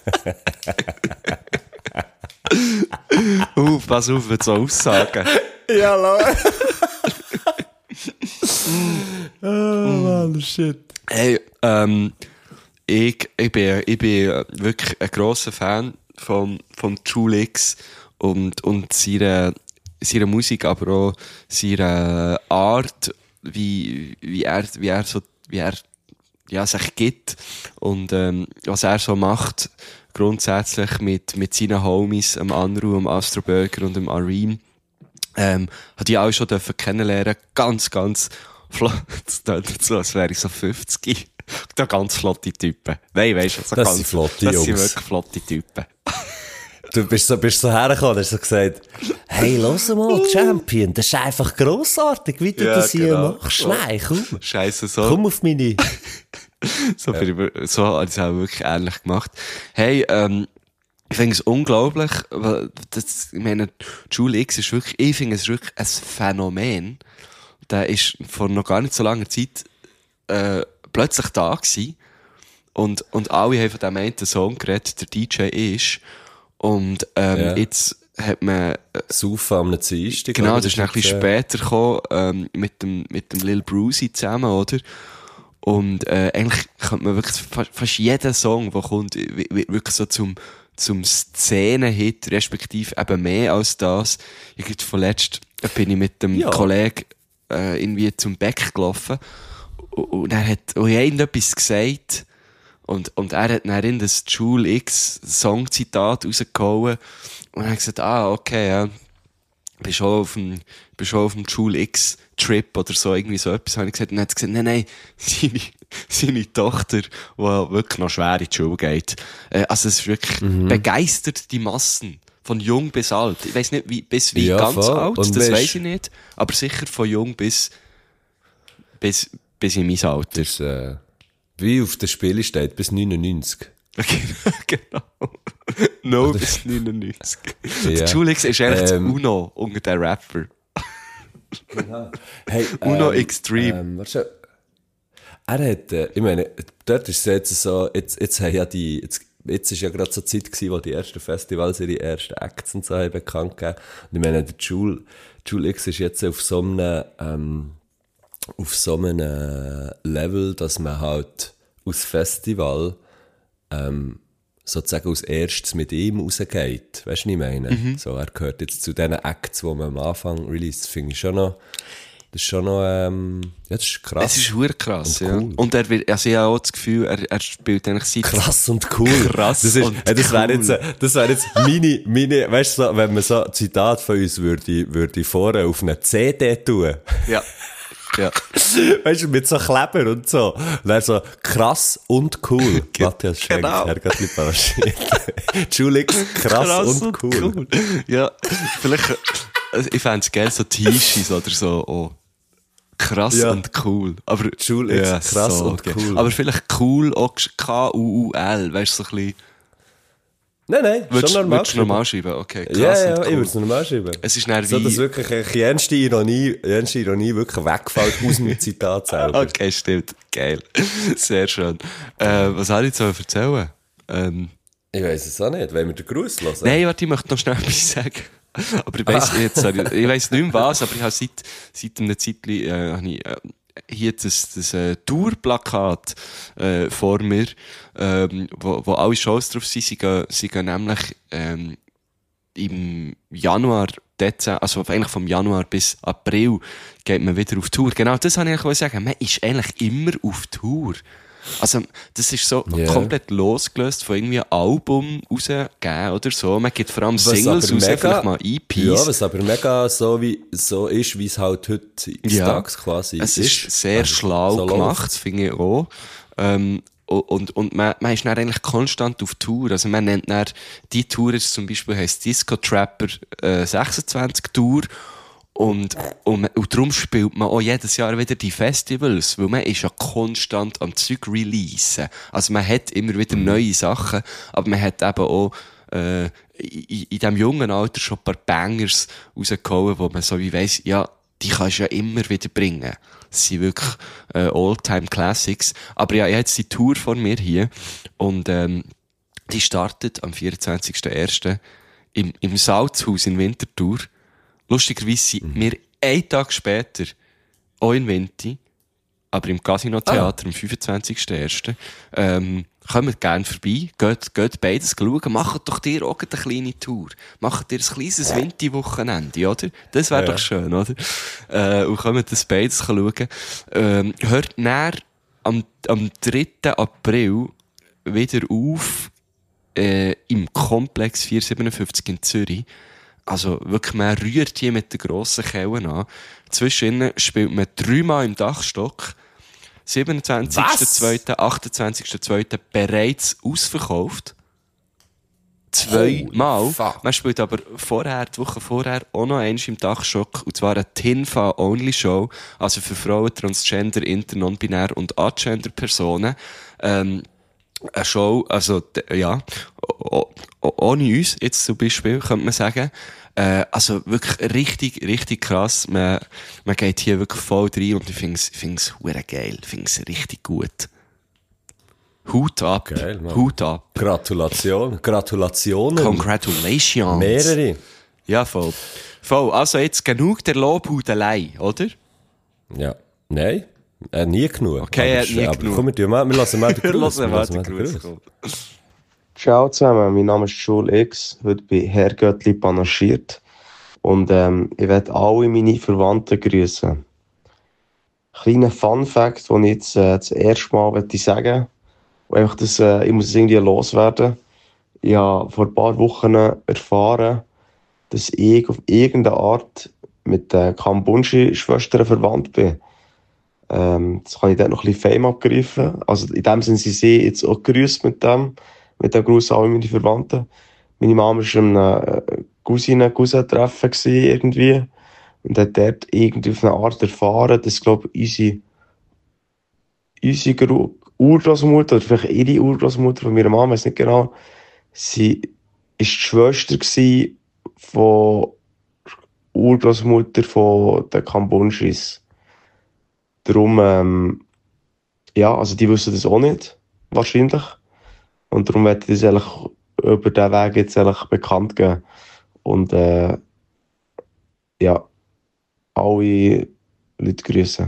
uh, pass auf mit so Aussagen. Ja, la. Oh, shit. Hey, ähm, ich, ich, bin, ich bin wirklich ein grosser Fan von, von Jule X und, und seiner, seiner Musik, aber auch seiner Art, wie, wie er, wie er so, wie er, ja, sich gibt und, ähm, was er so macht, grundsätzlich mit, mit seinen Homies, dem Anru, dem Astro Burger und dem Areem. Ähm, hat ich auch schon dürfen kennenlernen. Ganz, ganz flott. Das klingt so, als wäre ich so fünfzig. Da ganz flotte Typen. Nein, weisst du, so Das ganz, sind flotte das Jungs. sind wirklich flotte Typen. Du bist so, bist so hergekommen und hast so gesagt, hey, los mal, Champion, das ist einfach grossartig, wie du Ja, das hier genau. machst. So. Nein, komm. Scheisse so. Komm auf meine... So, ja. bin ich, so habe ich es auch wirklich ähnlich gemacht. Hey, ähm, ich finde es unglaublich, weil das, ich meine, Jule X ist wirklich, ich finde es wirklich ein Phänomen. Der ist vor noch gar nicht so langer Zeit, äh, plötzlich da gewesen. Und, und alle haben von dem einen Song geredet, der D J ist. Und, ähm, Ja. jetzt hat man, äh, Saufen am Dienstag. genau, oder? das ist ein bisschen später gekommen, ähm, mit dem, mit dem Lil Brucey zusammen, oder? Und, äh, eigentlich könnte man wirklich fast, fast jeden Song, der kommt, wird wirklich so zum, zum Szenenhit, respektive eben mehr als das. Ich glaube, vorletzt bin ich mit dem Ja. Kollegen, äh, irgendwie zum Beck gelaufen. Und, und er hat, und ich habe irgendetwas gesagt. Und, und er hat dann in das Jule X Songzitat rausgehauen. Und er hat gesagt, ah, okay, ja. Bist schon auf dem, bist schon auf dem Jule X Trip oder so, irgendwie so etwas. Habe ich gesagt, und dann hat er gesagt, nein, nein, seine, seine Tochter, die wirklich noch schwer in die Schule geht. Äh, also es ist wirklich, Mhm. begeistert die Massen. Von jung bis alt. Ich weiss nicht, wie, bis wie Ja, ganz voll. alt, Und das weisst- weiss ich nicht. Aber sicher von jung bis, bis, bis in mein Alter. Das ist, äh, wie auf der Spiele steht, bis neunundneunzig. Genau. No bis neunundneunzig. Ja. Der Jule X ist eigentlich Ähm. das Uno unter den Rapper. Hey, Uno Extreme. Ähm, warte schon. Er hat, äh, ich meine, dort ist es jetzt so, jetzt, jetzt haben ja die, jetzt, jetzt ist ja gerade so die Zeit gewesen, wo die ersten Festivals ihre ersten Acts und so haben bekannt gegeben. Und ich meine, der Jule, Jule X ist jetzt auf so einem, ähm, auf so einem äh, Level, dass man halt aus Festival, ähm, sozusagen als erstes mit ihm rausgeht. Weißt du, was ich meine? Mhm. So, er gehört jetzt zu diesen Acts, die man am Anfang release. Das finde ich schon noch, das ist schon noch, ähm, ja, das ist krass. Es ist verdammt krass, Und ja. cool. Und er wird, also ich habe auch das Gefühl, er, er spielt eigentlich seit... Krass und cool. Krass das ist, und äh, das wäre cool. jetzt, äh, das wäre jetzt meine, meine, weißt du, so, wenn man so ein Zitat von uns würde, würde vorne auf eine C D tun. Ja. Ja. Weißt du, mit so Kleber und so. Und dann so, krass und cool. Matthias Schenk, Genau. Herr Gottlieb Paraschiet. Julix, krass, und cool. Ja, vielleicht, also ich fände es geil, so T-Shirts oder so, oh. Krass Ja. und cool. Aber, Jule X, krass und geil. cool. Aber vielleicht cool auch K U U L, weißt du, so ein bisschen. Nein, nein, Würdest schon normal. würdest du normal schreiben? Okay, krass Ja, ja, und ich cool. würde es normal schreiben. Es ist dann So, wie... dass wirklich eine ernste Ironie, ernste Ironie wirklich wegfällt aus dem Zitat selber. Okay, stimmt. Geil. Sehr schön. Äh, was soll ich jetzt noch erzählen? Ähm, Ich weiss es auch nicht. Wollen wir den Gruß hören? nein, warte, ich möchte noch schnell etwas sagen. Aber ich weiss, jetzt, sorry, ich weiss nicht mehr was, aber ich habe seit, seit einem Zeitchen, äh, habe ich, äh, hier das, das äh, Tourplakat äh, vor mir, ähm, wo, wo alle Shows drauf sind. Sie gehen, sie gehen nämlich ähm, im Januar, Dezember, also eigentlich vom Januar bis April geht man wieder auf Tour. Genau, das wollte ich eigentlich sagen. Man ist eigentlich immer auf Tour. Also, das ist so Yeah. komplett losgelöst von irgendwie einem Album rausgeben oder so. Man gibt vor allem Was Singles aber raus, mega- vielleicht mal E Ps. Ja, was aber mega so, wie, so ist, wie es halt heute Ja. tags quasi Es ist. ist sehr Also, schlau so gemacht, läuft's. finde ich auch. Ähm, und, und man, man ist dann eigentlich konstant auf Tour. Also man nennt dann, die Tour ist zum Beispiel, heisst Disco Trapper äh, sechsundzwanzig Tour. Und, und, man- und darum spielt man auch jedes Jahr wieder die Festivals, weil man ist ja konstant am Zeug releasen. Also man hat immer wieder neue Sachen, aber man hat eben auch äh, in, in diesem jungen Alter schon ein paar Bangers rausgehauen, wo man so wie weiss, ja, die kannst du ja immer wieder bringen. Das sind wirklich äh, All-Time-Classics. Aber ja, ich habe jetzt die Tour vor mir hier und ähm, die startet am vierundzwanzigsten ersten im, im Salzhaus in Winterthur. Lustigerweise sind wir einen Tag später auch in Winti aber im Casino-Theater ah. am fünfundzwanzigsten ersten Ähm, kommt gerne vorbei, geht, geht beides schauen, macht doch dir auch eine kleine Tour. Macht dir ein kleines Winti-Wochenende, oder? Das wäre ja. doch schön, oder? Äh, und kommt das beides schauen. Ähm, hört näher am, am dritten April wieder auf äh, im Komplex vierhundertsiebenundfünfzig in Zürich. Also wirklich, man rührt hier mit den grossen Kellen an. Zwischen spielt man dreimal im Dachstock. siebenundzwanzigsten zweiten achtundzwanzigsten zweiten bereits ausverkauft. Zweimal. Man spielt aber vorher, die Woche vorher, auch noch eins im Dachstock. Und zwar eine Tinfa-Only-Show. Also für Frauen, Transgender, Inter-, Non-Binär und Agender-Personen. Ähm, eine Show, also, ja, ohne uns, jetzt zum Beispiel, könnte man sagen. Äh, also wirklich richtig, richtig krass. Man, man geht hier wirklich voll rein und ich finde es, ich finde es hure geil. Ich finde es richtig gut. Hut ab. Geil, Mann. Hut ab. Gratulation. Gratulationen. Congratulations. Mehrere. Ja, voll. Voll. Also jetzt genug der Lobhudelei, oder? Ja. Nein. Äh, nie genug. Okay, aber, äh, nie aber genug. Komm, wir, wir lassen mal den Wir Gruß. lassen mal den Gruß. Ciao zusammen, mein Name ist Joel X. Heute bin Herr Göttli panaschiert. Und ähm, ich werde alle meine Verwandten grüßen. Kleiner Fun-Fact, den ich jetzt äh, das erste Mal möchte sagen möchte. Einfach das, äh, ich muss es irgendwie loswerden. Ich habe vor ein paar Wochen erfahren, dass ich auf irgendeine Art mit den Kambunshi-Schwestern verwandt bin. Ähm, das kann ich dort noch ein bisschen Fame abgreifen. Also in dem Sinne, sie sind jetzt auch grüßt mit dem, mit dem Gruß an alle meine Verwandten. Meine Mama war in einem Cousine, Cousin-Treffen irgendwie und hat dort irgendwie auf eine Art erfahren, dass, glaube ich, unsere, unsere Urgroßmutter, oder vielleicht ihre Urgroßmutter von meiner Mama, ich weiß nicht genau, sie war die Schwester von Urgroßmutter von den Kambunschis. Darum, ähm, ja, also die wissen das auch nicht, wahrscheinlich. Und darum werde ich das eigentlich über diesen Weg jetzt eigentlich bekannt geben. Und, äh, ja, alle Leute grüßen.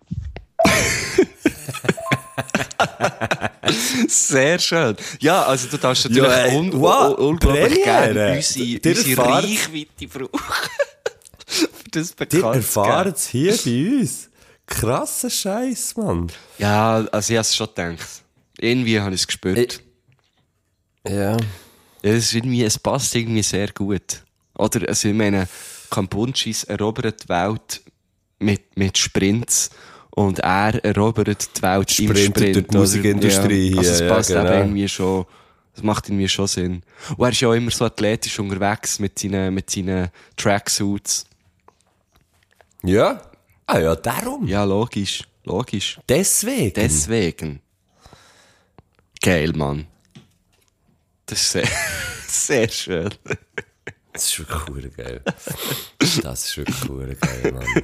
Sehr schön. Ja, also du darfst natürlich Ja, ey, un- wow, un- unglaublich Premiere. gerne unsere, Dir unsere erfahrt- Reichweite brauchen. Für das Die bekannt erfahren es hier bei uns. Krasser Scheiß, Mann. Ja, also ich habe es schon gedacht. Irgendwie habe ich es gespürt. Ich- Ja. Ja, es, ist irgendwie, es passt irgendwie sehr gut. Oder, also ich meine, Kambunschis erobert die Welt mit, mit Sprints und er erobert die Welt Sprintet im Sprint. durch die Musikindustrie ja. Also es hier, passt ja, eben genau. irgendwie schon, das macht irgendwie schon Sinn. Und er ist ja auch immer so athletisch unterwegs mit seinen, mit seinen Tracksuits. Ja? Ah ja, darum. Ja, logisch, logisch. Deswegen. Deswegen. Geil, Mann. Das ist sehr, sehr schön. Das ist wirklich cool geil. Das ist wirklich cool geil, Mann.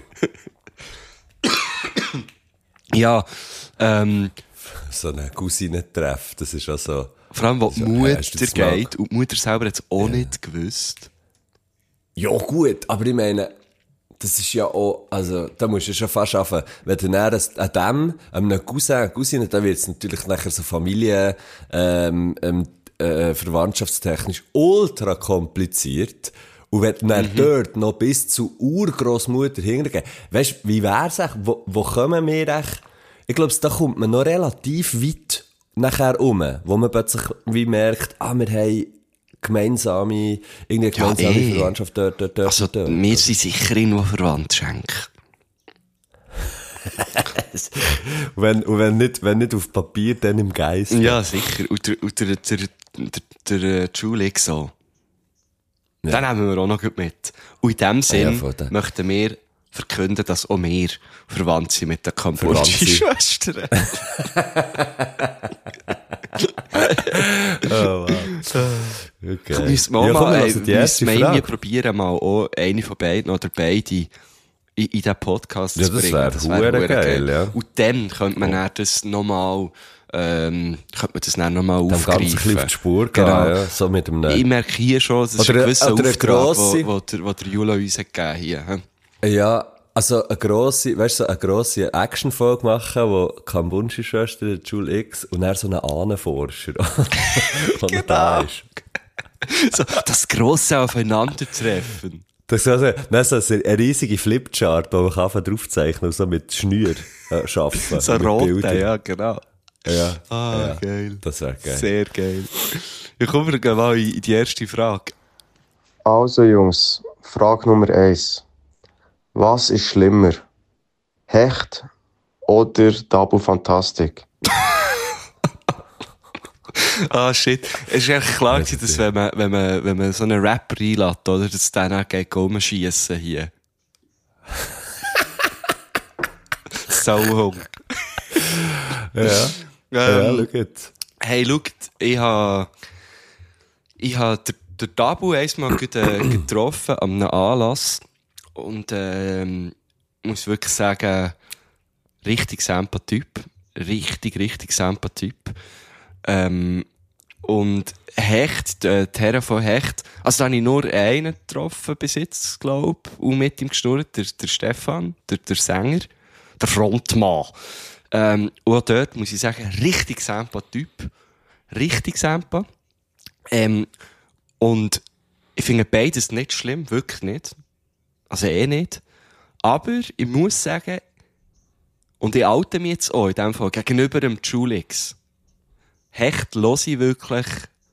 Ja, ähm, So ein Cousinentreff, das ist auch so. vor allem, wo die Ja, Mutter hast du das mal- geht, und die Mutter selber hat es auch nicht gewusst. Ja, gut, aber ich meine, das ist ja auch, also, da musst du schon fast schaffen, wenn du dann an dem, einem Cousin, Cousine, dann wird es natürlich nachher so Familie, ähm, ähm, äh, verwandtschaftstechnisch ultra kompliziert. Und wenn du dann dort noch bis zu Urgroßmutter hingehen, weißt du, wie wär's echt, wo, wo kommen wir echt, ich glaube, da kommt man noch relativ weit nachher um, wo man plötzlich wie merkt, ah, wir haben gemeinsame, irgendeine Ja, gemeinsame eh. Verwandtschaft dort, dort, dort, Also, dort. wir sind sicher irgendwo verwandt, Schenk. Und wenn, und wenn nicht, wenn nicht auf Papier, dann im Geist. Ja, sicher. Und der, und der, der, der, der, der Julie so. Ja. Den nehmen wir auch noch gut mit. Und in dem Sinn ja, voll, der- möchten wir verkünden, dass auch wir verwandt sind mit den Verwandt Kambodschen-Schwestern. Oh, wow. Okay. Müssen wir auch Ja, komm, mal, wir ey, lassen die erste müssen wir irgendwie Frage. probieren, mal auch eine von beiden oder beide in, in diesen Podcast Ja, zu das bringen. wär hure hure geil, ja. Und dann könnte man dann das nochmal, ähm, könnte man das dann nochmal Dem Ganzen ein bisschen aufgreifen. auf die Spur gehen, Genau. ja. So mit dem, Ich merke hier schon, das ist Oder- ein gewisser oder eine Auftrag, grosse- wo, wo, der, wo der Jula uns hat gegeben hier. hä? ja, also eine grosse, weißt du, so eine grosse Action-Folge machen, wo Kambunshi Schwester, der Jule X, und dann so einen Ahnenforscher, der da ist. So, das grosse Aufeinandertreffen. Das ist also, dann so eine riesige Flipchart, wo man kann draufzeichnen und so mit Schnür äh, arbeiten. So mit rote, Bildern. ja, genau. Ja. Ah, ja. geil. Das wäre geil. Sehr geil. Ja, kommen wir mal in die erste Frage. Also Jungs, Frage Nummer eins. Was ist schlimmer? Hecht oder Tabu Fantastik? Ah, shit. Es ist eigentlich klar gewesen, dass wenn man, wenn man, wenn man so einen Rapper einlädt, oder, dass der dann geht rumschiessen hier. Sauhung. Ja. Ja, Ähm, schau jetzt. Hey, schaut, ich habe ich ha den, den Tabu einmal äh, getroffen an einem Anlass und ähm, muss wirklich sagen, richtig Semper-Typ. Richtig, richtig Semper-Typ. Ähm, und Hecht, äh, die Herren von Hecht, also da habe ich nur einen getroffen bis jetzt, glaube ich, und mit ihm gestorben, der, der Stefan, der, der Sänger, der Frontmann. Ähm, und auch dort muss ich sagen, richtig Semper-Typ. Richtig Semper. Ähm, und ich finde beides nicht schlimm, wirklich nicht. Also eh nicht. Aber ich muss sagen, und ich oute mich jetzt auch in dem Fall gegenüber dem Julix. Hecht höre ich wirklich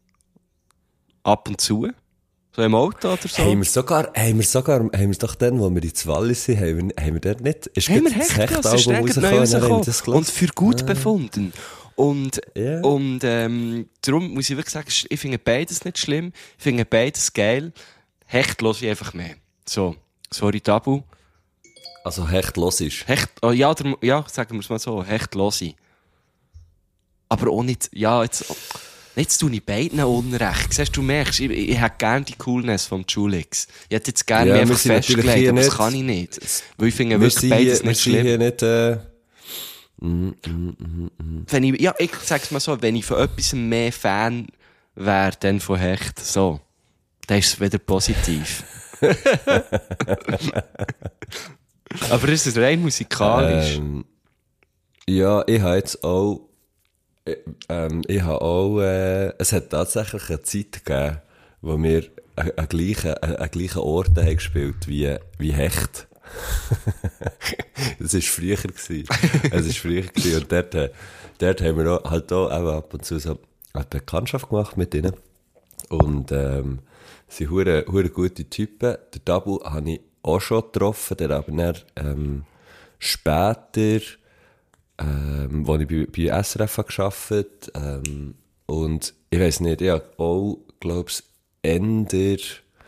ab und zu. So im Auto oder so. Haben wir sogar, haben wir sogar, haben wir doch dann, wo wir in Wallis sind, haben wir, haben wir dort nicht, ist Haben wir das Hecht, ja, es ist Hecht-Album neu rausgekommen, dann haben wir rausgekommen. das Und gelassen. für gut Ah. befunden. Und, Ja. und ähm, darum muss ich wirklich sagen, ich finde beides nicht schlimm. Ich finde beides geil. Hecht höre ich einfach mehr. So, sorry Tabu. Also Hecht los ist. Hecht, oh, ja, der, ja, sagen wir es mal so, Hecht höre ich. Aber auch nicht, ja, jetzt, jetzt tue ich beiden Unrecht. Siehst du, merkst, ich, ich hätte gerne die Coolness vom Julix. Ich hätte jetzt gerne Ja, mich wir einfach sind natürlich festgelegt, hier aber das nicht- kann ich nicht. Weil ich finde Wir wirklich sind beides hier, wir nicht sind schlimm. hier nicht, äh, Wenn ich, ja, ich sag's mal so, wenn ich von etwas mehr Fan wäre, dann von Hecht, so, dann ist es wieder positiv. Aber ist es rein musikalisch? ähm, ja, ich habe jetzt auch, äh, ähm, ich habe auch, äh, es hat tatsächlich eine Zeit gegeben, wo wir an, an gleichen, an, an gleichen Orten haben gespielt wie, wie Hecht. Das war früher gewesen. Es war früher gewesen. Und dort, äh, dort haben wir auch, halt auch, auch ab und zu so eine Bekanntschaft gemacht mit ihnen. Und, ähm, sie sind hure, hure gute Typen. Der Tabu habe ich auch schon getroffen, der aber dann, ähm, später, ähm, wo ich bei, bei S R F habe gearbeitet, ähm, und ich weiss nicht, ich habe auch, glaub's, Ender,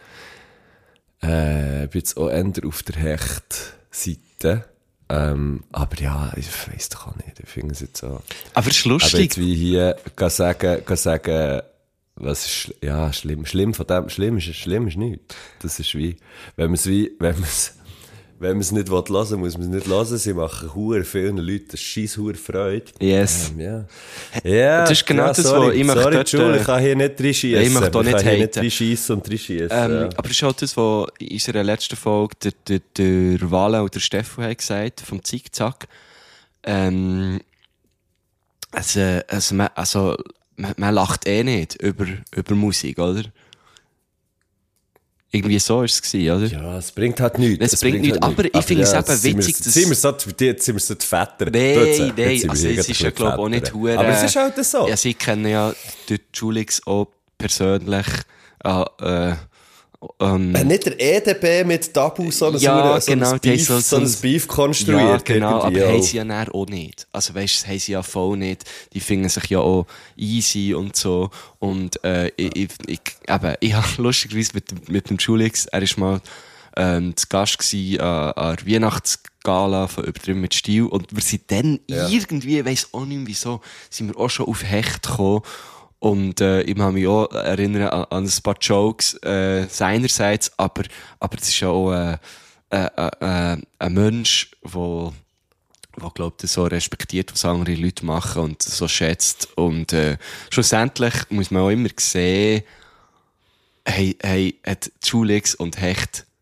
äh, bin jetzt auch eher auf der Hecht-Seite. Ähm, aber ja, ich weiss doch auch nicht, ich finde es jetzt so. Aber es ist Aber lustig. jetzt wie hier, gehen sagen, gehen sagen, was ist, schl- ja, schlimm, schlimm von dem, schlimm ist, schlimm ist nichts. Das ist wie, wenn man es wie, wenn man es, wenn man es nicht hören will, muss man es nicht hören. Sie machen hure vielen Leuten scheisse hure Freude. Yes. Ähm, ja. Ja, Das ist genau ja, das, sorry, wo ich möchte sorry, dort, Jules, äh, ich kann hier nicht reinschiessen. ich möchte auch nicht Ich kann hier nicht haten. reinschiessen und reinschiessen. Ähm, ja. Aber es ist auch das, was in unserer letzten Folge der, der, der Wale und der Stefan haben gesagt, vom Zickzack. Ähm, also, also, man, also man, man lacht eh nicht über, über Musik, oder? Irgendwie so war es gewesen, oder? Ja, es bringt halt nichts. Es bringt nichts, aber ich finde es eben jetzt sind wir- witzig, jetzt dass- sind wir so, die- jetzt sind wir so die Väter. Nein, Dort, jetzt nein, sind wir also hier es gerade ist ja, ein glaube ich, auch nicht Väter. hure- Aber es ist halt so. Ja, sie kennen ja den Julix auch persönlich. Äh, äh, ähm, Äh, nicht der E D B mit Tabu, so ein, Ja, so genau, ein, die Beef, haben so- so ein so ein- Beef konstruiert. ja, genau, irgendwie aber haben auch. sie ja dann auch nicht. Also weißt, das haben sie ja voll nicht. Die finden sich ja auch easy und so. Und äh, ich, ich, ich, eben, ich habe lustigerweise mit, dem- mit dem Julix, er ist mal ähm, zu Gast gsi an, an der Weihnachtsgala von Übertrieben mit Stil. Und wir sind dann Ja. irgendwie, ich weiss auch nicht mehr wieso, sind wir auch schon auf Hecht gekommen. Und äh, ich kann mich auch erinnern an, an ein paar Jokes äh, seinerseits, aber, aber es ist ja auch äh, äh, äh, ein Mensch, der wo, wo glaubt, so respektiert, was andere Leute machen und so schätzt. Und äh, schlussendlich muss man auch immer sehen, hey, hey, hat Julix und Hecht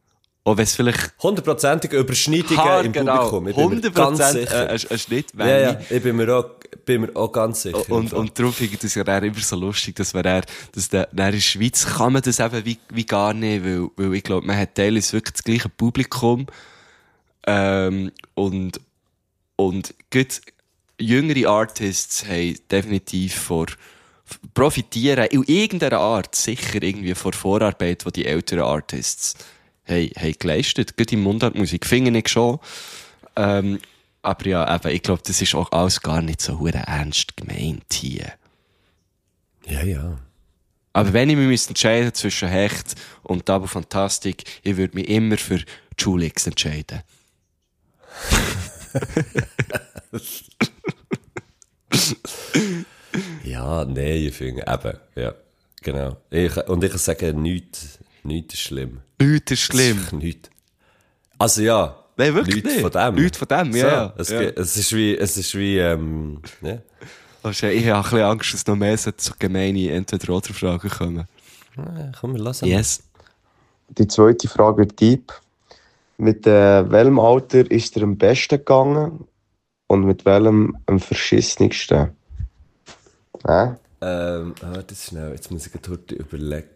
Auch wenn es vielleicht Hundertprozentige Überschneidungen Haar, im genau, Publikum. Ich bin mir hundert ganz Prozent sicher. ein, ein Schnitt. Ja, ja, ich bin mir auch, bin mir auch ganz sicher. Und, und darum finde ich das ja dann immer so lustig, dass wir dann, dass der, dann in der Schweiz kann man das eben wie, wie gar nicht, weil, weil ich glaube, man hat teilweise wirklich das gleiche Publikum, ähm, und, und gut, jüngere Artists haben definitiv vor, profitieren in irgendeiner Art sicher irgendwie vor Vorarbeit, die die älteren Artists haben, haben geleistet. Gerade in Mundartmusik finde ich schon. Ähm, aber ja, eben, ich glaube, das ist auch alles gar nicht so hure ernst gemeint hier. Ja, ja. Aber wenn ich mich müsste entscheiden zwischen Hecht und Double Fantastic, ich würde mich immer für Julix entscheiden. Ja, nein, ich finde, eben, ja, genau. Ich, und ich kann sagen, nichts, nichts ist schlimm. Nichts ist schlimm. Nichts. Also ja, Nein, wirklich nichts nicht. von dem. Nichts von dem, ja. ja. Es, ja. geht- es ist wie, es ist wie, ähm, ja. Also, ich habe ein bisschen Angst, dass noch mehr so gemeine Entweder-Oder-Fragen kommen. Ja, komm, wir lassen. Yes. Die zweite Frage wird deep. Mit äh, welchem Alter ist er am besten gegangen und mit welchem am verschissensten? Äh? Ähm, warte schnell, jetzt muss ich gerade überlegen.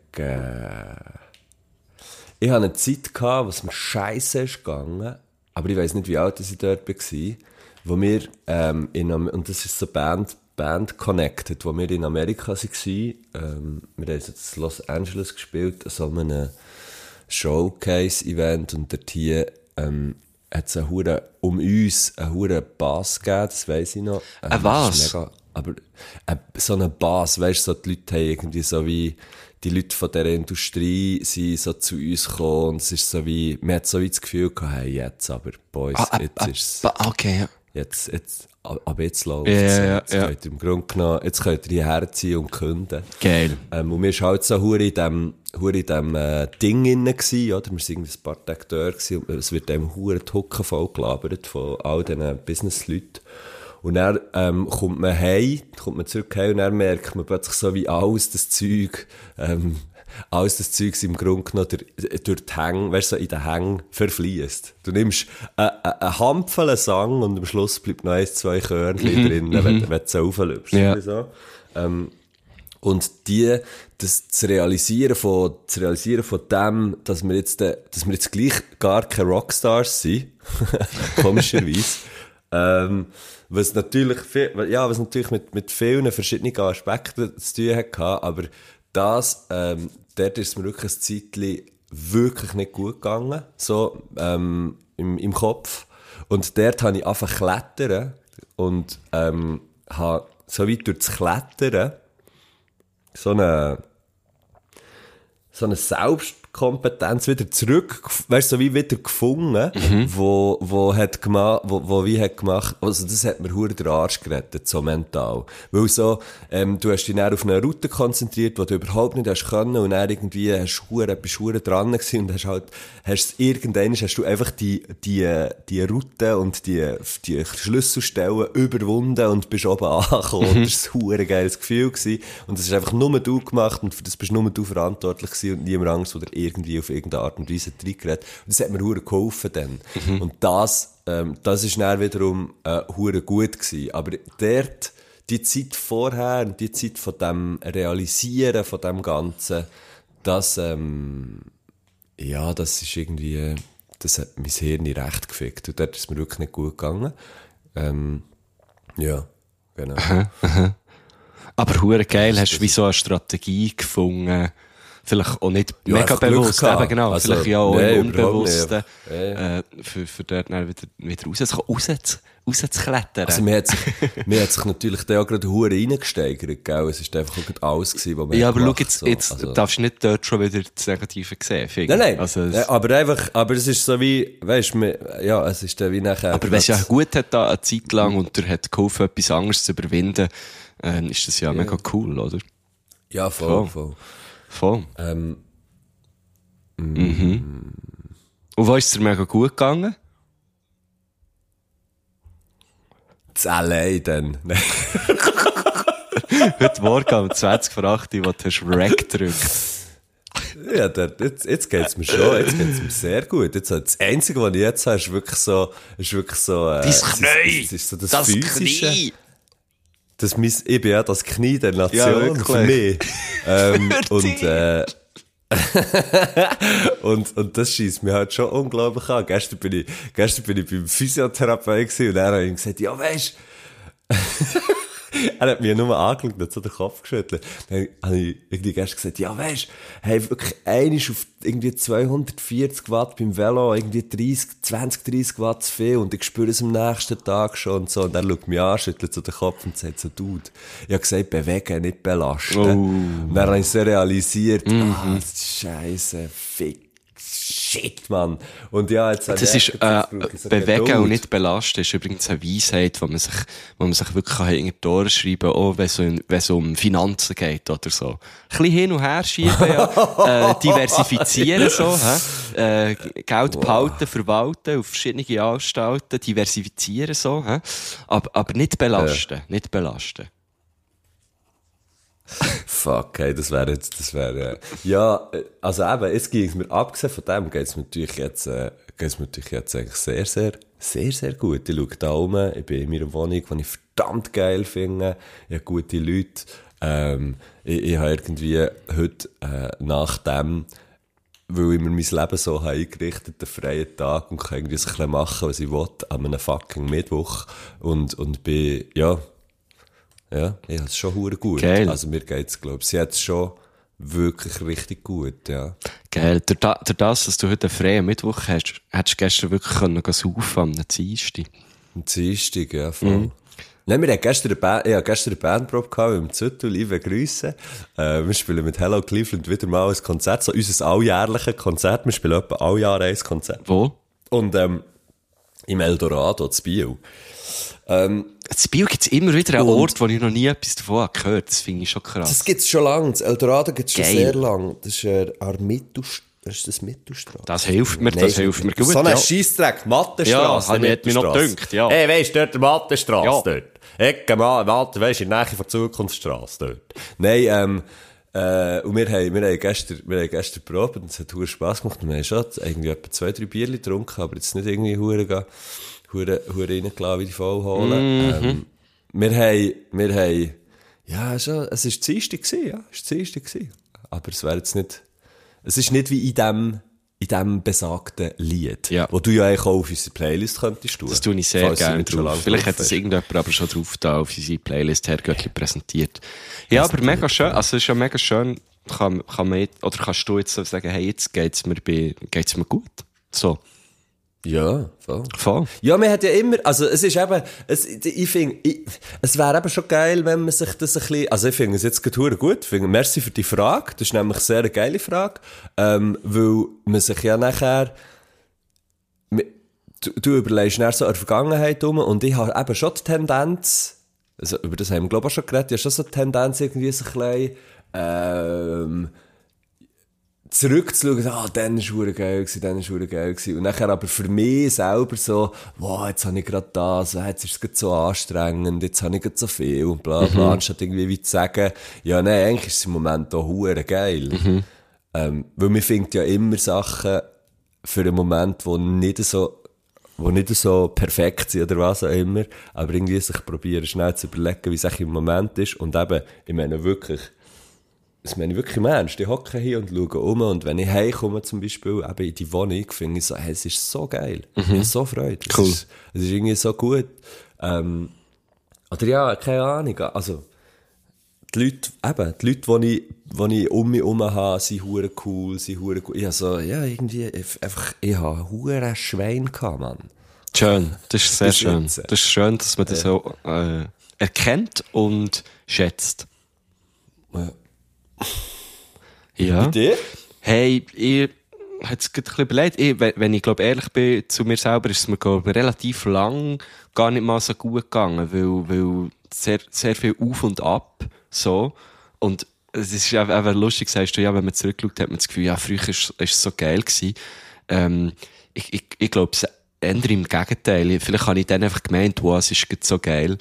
Ich hatte eine Zeit, gehabt, wo es mir scheisse ist gegangen, aber ich weiss nicht, wie alt ich dort war, wo wir, ähm, in, Am- und das ist so Band, Band Connected, wo wir in Amerika waren. Ähm, wir haben jetzt in Los Angeles gespielt, so einem Showcase-Event, und dort hier, ähm, hat es um uns einen hohen Bass gegeben, das weiss ich noch. Ähm, Ein das ist was? mega- Aber äh, so eine Bass, weißt du, so die Leute haben irgendwie so wie, die Leute von dieser Industrie sind so zu uns gekommen, und es ist so wie, man hat so wie das Gefühl gehabt, hey, jetzt aber, Boys, Ah, ah, jetzt ah, ist ah, okay, ja. jetzt, jetzt, ab ab jetzt läuft Ja, es. ja, ja, Jetzt ja. könnt ihr im Grunde genommen, jetzt könnt ihr hierher ziehen und künden. Geil. Ähm, und wir waren halt so hure in dem, hure in dem äh, Ding inne gsi, oder? Wir waren irgendwie ein paar Tage dort gsi, und es wird einem hure die Hucke voll gelabert von all diesen Business-Leuten. Und dann ähm, kommt man heim, kommt man zurück heim, und dann merkt man plötzlich so, wie alles das Zeug, ähm, alles das Zeug im Grunde genommen durch, durch die Hänge, weißt du, so in den Hängen verfließt. Du nimmst eine Handvoll Sang, und am Schluss bleibt noch eins, zwei Körnchen drin, wenn, wenn du es rauflöpst. Ja. So. Ähm, und die, das zu realisieren von, zu realisieren von dem, dass wir jetzt, äh, dass wir jetzt gleich gar keine Rockstars sind, komischerweise, ähm, was natürlich, viel, ja, was natürlich mit, mit vielen verschiedenen Aspekten zu tun hatte, aber das, ähm, dort ist es mir wirklich ein Zeitchen wirklich nicht gut gegangen, so, ähm, im, im Kopf. Und dort habe ich angefangen zu klettern, und, ähm, habe so weit durch das Klettern so eine, so eine Selbstkompetenz wieder zurück, weißt du, so wie wieder gefunden, mhm. wo, wo hat gemacht, wo, wo wie hat gemacht, also das hat mir hure den Arsch gerettet, so mental. Weil so, ähm, du hast dich dann auf eine Route konzentriert, die du überhaupt nicht hast können, und dann irgendwie hast du hure, bist hure dran gewesen, und hast halt, hast irgendwann hast du einfach die, die, die Route und die, die Schlüsselstellen überwunden und bist oben angekommen, und das war ein hure geiles Gefühl gewesen, und das ist einfach nur du gemacht, und für das bist nur du verantwortlich gewesen, und niemand anderes, der irgendwie auf irgendeine Art und Weise reingeredet. Und das hat mir hure geholfen dann. Mhm. Und das, ähm, das ist dann wiederum äh, hure gut gewesen. Aber dort, die Zeit vorher und die Zeit von dem Realisieren von dem Ganzen, das, ähm, ja, das ist irgendwie, das hat mein Hirn nicht recht gefickt. Und dort ist es mir wirklich nicht gut gegangen. Ähm, ja, genau. Aha, aha. Aber hure geil, hast du wie so eine Strategie gefunden, vielleicht auch nicht Ja, mega einfach Glück bewusst, gehabt. eben genau, Also, vielleicht ja auch nee, im überhaupt Unbewussten, nicht. Ja. äh, für, für dort dann wieder, wieder rauszukommen, raus, rauszuklettern. Also, mir hat sich, mir hat sich natürlich da auch gerade hure reingesteigert, gell? Es ist einfach auch gerade alles gewesen, was man Ja, aber schau, gemacht, jetzt, so. jetzt Also, darfst du nicht dort schon wieder das Negative sehen, finde nein, ich. nein, Also, es, ja, aber einfach, aber es ist so wie, weißt du, ja, es ist dann wie nachher. aber wenn es ja gut hat, da eine Zeit lang, und dir hat geholfen, etwas anderes zu überwinden, äh, ist das ja, ja mega cool, oder? Ja, voll, Voll. voll. Voll. Ähm, Mhm. Und wo ist es dir mega gut gegangen? das allein dann. Heute Morgen um zwanzig vor acht, wo du hast Rack gedrückt. Ja, der, jetzt, jetzt geht's mir schon, jetzt geht's mir sehr gut. Jetzt, das Einzige, was ich jetzt habe, ist wirklich so, ist wirklich so, äh, Dein Knie! Das ist so das, Das Physische. Knie! Das mein, ich bin ja das Knie der Nation, Ja, wirklich. für mich. Ähm, Für und, dich. äh, und, und das schießt mir halt schon unglaublich an. Gestern bin ich, gestern bin ich beim Physiotherapeut gewesen und er hat ihm gesagt, ja, weisst, er hat mir nur angeschaut und hat so den Kopf geschüttelt. Dann habe ich irgendwie gestern gesagt, ja, weisst, hey, wirklich einmal auf irgendwie zweihundertvierzig Watt beim Velo, irgendwie dreißig, zwanzig, dreißig Watt zu viel und ich spüre es am nächsten Tag schon und so. Und er schaut mich an, schüttelt so den Kopf und sagt so, Dude, ich habe gesagt, bewegen, nicht belasten. Oh. Und dann habe ich so realisiert, Mhm. ah, Scheisse, fick. Shit, Mann. Und ja, jetzt habe Das ich ist, echt- äh, jetzt brauche ich so bewegen Geduld. und nicht belasten, ist übrigens eine Weisheit, wo man sich, wo man sich wirklich hinter die Ohren schreiben kann, auch wenn es um, wenn es um Finanzen geht oder so. Ein bisschen hin und her schieben, ja. äh, diversifizieren so, hä? Äh, Geld behalten, verwalten, auf verschiedene Anstalten, diversifizieren so, hä? Aber, aber nicht belasten, ja. nicht belasten. Fuck, hey, das wäre jetzt, das wäre, äh, ja, äh, also eben, jetzt ging es mir, abgesehen von dem, geht es mir natürlich jetzt, äh, geht's mir natürlich jetzt eigentlich sehr, sehr, sehr, sehr gut. Ich schaue da rum, ich bin in meiner Wohnung, die ich verdammt geil finde, ich habe gute Leute, ähm, ich, ich habe irgendwie heute, äh, nach dem, weil ich mir mein Leben so habe eingerichtet, einen freien Tag und kann irgendwie so ein bisschen machen, was ich will, an einem fucking Mittwoch und, und bin, ja, Ja, ich habe es schon hure gut. Geil. Also mir geht's, glaube ich, sie hat es schon wirklich richtig gut, ja. Geil. Durch, da, durch das, dass du heute einen freien Mittwoch hast, hättest du gestern wirklich können gehen saufen am Dienstag. Am Dienstag, ja, voll. Mhm. Nein, wir hatten gestern eine Band, ich hatte gestern eine Bandprobe gehabt im Züttel, liebe Grüße. Äh, wir spielen mit Hello Cleveland wieder mal ein Konzert, so unser alljährliches Konzert. Wir spielen etwa all Jahr ein Konzert. Wo? Und, ähm, im Eldorado, in Biel. Ähm, In Biel gibt es immer wieder einen Und- Ort, wo ich noch nie etwas davon habe gehört. Das finde ich schon krass. Das gibt's schon lange. Das Eldorado gibt's schon Geil. sehr lang. Das ist äh, an der Mittelst- das ist das Mittelstraße. Das hilft mir, Nein, das hilft mir gut. So ein ja. Scheissdreck, Mattenstraße. Ja, hab ich- hat mich noch Mittelstraße. gedünkt, ja. Hey, weisst du, dort der Mattenstraße Ja. dort. Ecke, Ma- Matte, weisst du, in der Nähe von der Zukunftsstraße dort. Nein, ähm, äh, und wir haben, wir haben gestern, wir haben gestern probiert und es hat verdammt Spass gemacht und wir haben schon irgendwie etwa zwei, drei Bierchen getrunken, aber jetzt nicht irgendwie hure gehen, hure, hure reingelassen, wie die voll holen. Mhm. Ähm, wir haben, wir haben, ja, schon, es war Dienstag gewesen, ja, es war Dienstag gewesen. Aber es wäre jetzt nicht, es ist nicht wie in dem, in dem besagten Lied, Ja. wo du ja eigentlich auch auf unsere Playlist könntest tun. Das tue ich sehr Falls sie gerne nicht schon drauf. lange Vielleicht drauf hat das ist. irgendjemand aber schon drauf da auf unsere Playlist Herrgöttli präsentiert. Ja, aber mega schön. Also, es ist ja mega schön. Kann, kann man jetzt, oder kannst du jetzt so sagen, hey, jetzt geht's mir, bei, geht's mir gut? So. Ja, voll. Voll. Ja, man hat ja immer, also es ist eben, es, ich finde, ich, es wäre eben schon geil, wenn man sich das ein bisschen, also ich finde es jetzt gerade gut, ich finde, merci für die Frage, das ist nämlich eine sehr geile Frage, ähm, weil man sich ja nachher, du, du überlegst nachher so an der Vergangenheit um und ich habe eben schon die Tendenz, also über das haben wir glaube ich auch schon geredet, ich habe schon so die Tendenz irgendwie so ein bisschen, ähm, zurückzuschauen, ah, dann war es geil gewesen, dann war es geil gewesen. Und nachher aber für mich selber so, wow, jetzt habe ich gerade das, jetzt ist es gerade so anstrengend, jetzt habe ich gerade so viel und bla bla, Mhm. anstatt irgendwie wie zu sagen, ja, nein, eigentlich ist es im Moment auch hure geil. Mhm. Ähm, weil man findet ja immer Sachen für einen Moment, die nicht so, die nicht so perfekt sind oder was auch immer, aber irgendwie sich probieren, schnell zu überlegen, wie es eigentlich im Moment ist. Und eben, ich meine wirklich, das meine ich wirklich im Ernst. Ich hocke hier und schaue um und wenn ich heimkomme zum Beispiel, eben in die Wohnung, finde ich so, hey, es ist so geil. Ich habe so Freude. Es Cool. ist, es ist irgendwie so gut. Ähm, oder ja, keine Ahnung. Also, die Leute, eben, die Leute, die ich, die ich um mich herum habe, sind hure cool, sind hure cool. Ich habe so, ja, irgendwie, ich- einfach, ich habe hure Schwein gehabt, Mann. Schön. Das ist sehr Bis schön. jetzt. Das ist schön, dass man das so äh, erkennt und schätzt. Ja. Ja. Bei dir? Hey, ich habe es gerade ein bisschen überlegt. Ich, wenn wenn ich glaube ehrlich bin zu mir selber, ist es mir glaub, relativ lang gar nicht mal so gut gegangen, weil, weil sehr, sehr viel auf und ab, so. Und es ist einfach einfach lustig, sagst du, ja, wenn man zurückschaut, hat man das Gefühl, ja, früher ist, ist es so geil gewesen. Ähm, ich, ich, ich glaube, es ändert im Gegenteil. Vielleicht habe ich dann einfach gemeint, wow, es ist gerade so geil.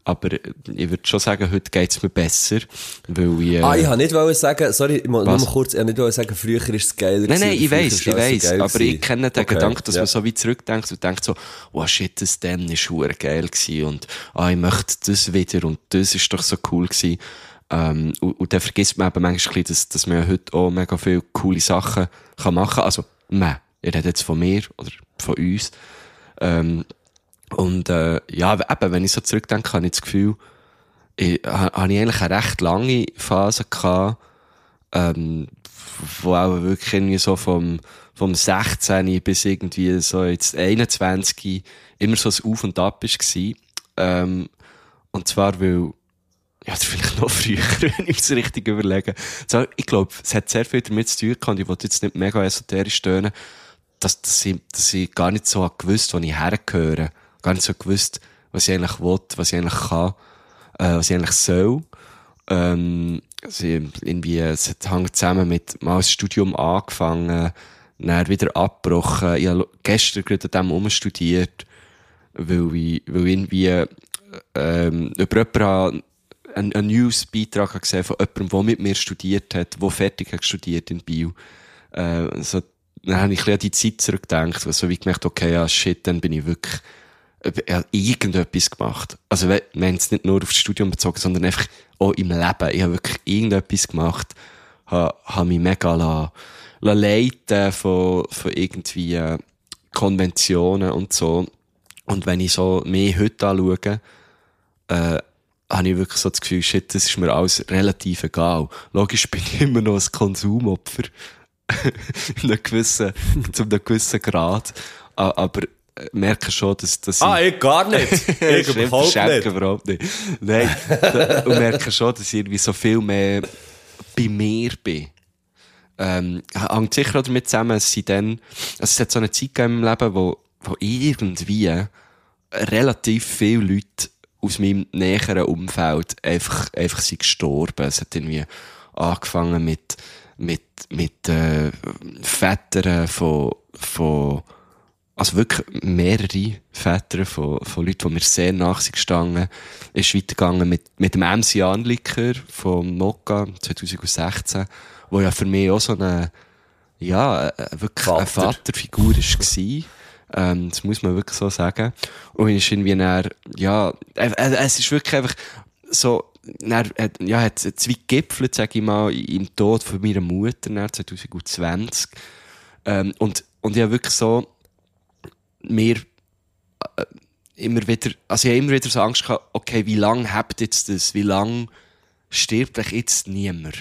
aber ich würde schon sagen, heute geht's mir besser, weil ich... Äh, ah, ich wollte nicht wollen sagen, sorry, ich muss nur kurz, ich wollte nicht wollen sagen, früher ist es geiler Nein, nein, gewesen, ich weiss, ich weiss, so aber ich kenne den okay, Gedanken, dass ja. man so wie zurückdenkt und denkt so, oh shit, das dann ist verdammt geil gewesen und ah, ich möchte das wieder und das ist doch so cool gewesen. Ähm, und, und dann vergisst man eben manchmal, dass, dass man heute auch mega viele coole Sachen kann machen kann. Also, man, ihr redet jetzt von mir oder von uns. Ähm, und äh, ja, eben, wenn ich so zurückdenke, habe ich das Gefühl, ich, ha, habe ich eigentlich eine recht lange Phase gehabt, ähm, wo auch wirklich irgendwie so vom, vom sechzehn bis irgendwie so jetzt einundzwanzig immer so ein Auf und Ab war. Ähm, und zwar, weil, ja, das vielleicht noch früher, wenn ich es richtig überlege. So, ich glaube, es hat sehr viel damit zu tun gehabt, und ich wollte jetzt nicht mega esoterisch tönen, dass, dass, ich, dass ich gar nicht so gewusst, wo ich hergehöre. Gar nicht so gewusst, was ich eigentlich will, was ich eigentlich kann, äh, was ich eigentlich soll. Ähm, also irgendwie, es hängt zusammen mit mal das Studium angefangen, dann wieder abgebrochen. Ich habe gestern gerade an dem umstudiert, weil ich, weil irgendwie, ähm, über jemanden einen, einen Newsbeitrag gesehen von jemandem, der mit mir studiert hat, der fertig hat studiert in Biel. Äh, so, dann habe ich ein bisschen an die Zeit zurückgedacht, so also wie gemerkt, okay, ja, shit, dann bin ich wirklich, ich habe irgendetwas gemacht. Also, wir haben es nicht nur auf das Studium bezogen, sondern einfach auch im Leben. Ich habe wirklich irgendetwas gemacht, habe, habe mich mega la, la leiten von, von irgendwie äh, Konventionen und so. Und wenn ich so mehr heute anschaue, äh, habe ich wirklich so das Gefühl, shit, das ist mir alles relativ egal. Logisch bin ich immer noch ein Konsumopfer. in einem gewissen, zu einem gewissen Grad. Aber merke schon, dass, dass ah, ich gar nicht. Ich überhaupt nicht. überhaupt nicht. Nein. Und merke schon, dass ich irgendwie so viel mehr bei mir bin. Ähm, hängt sicher auch damit zusammen, dass sie dann, also es hat so eine Zeit gegeben im Leben, wo, wo irgendwie relativ viele Leute aus meinem näheren Umfeld einfach, einfach sind gestorben. Es hat irgendwie angefangen mit, mit, mit, äh, Vätern von, von, also wirklich mehrere Väter von, von Leuten, die mir sehr nach sind gestanden. Ist weitergegangen mit, mit dem M C Anliker von Mokka zwanzig sechzehn, wo ja für mich auch so eine, ja, wirklich Vater. eine Vaterfigur war. Ähm, das muss man wirklich so sagen. Und ist irgendwie dann, ja, äh, äh, es ist wirklich einfach so, dann, äh, ja, hat zwei gipfelt, sag ich mal, im Tod von meiner Mutter, dann zwanzig zwanzig. Ähm, und, und ich habe wirklich so, mir, äh, immer wieder, also ich habe immer wieder so Angst gehabt, okay, wie lange habt jetzt das? Wie lange stirbt euch jetzt niemand?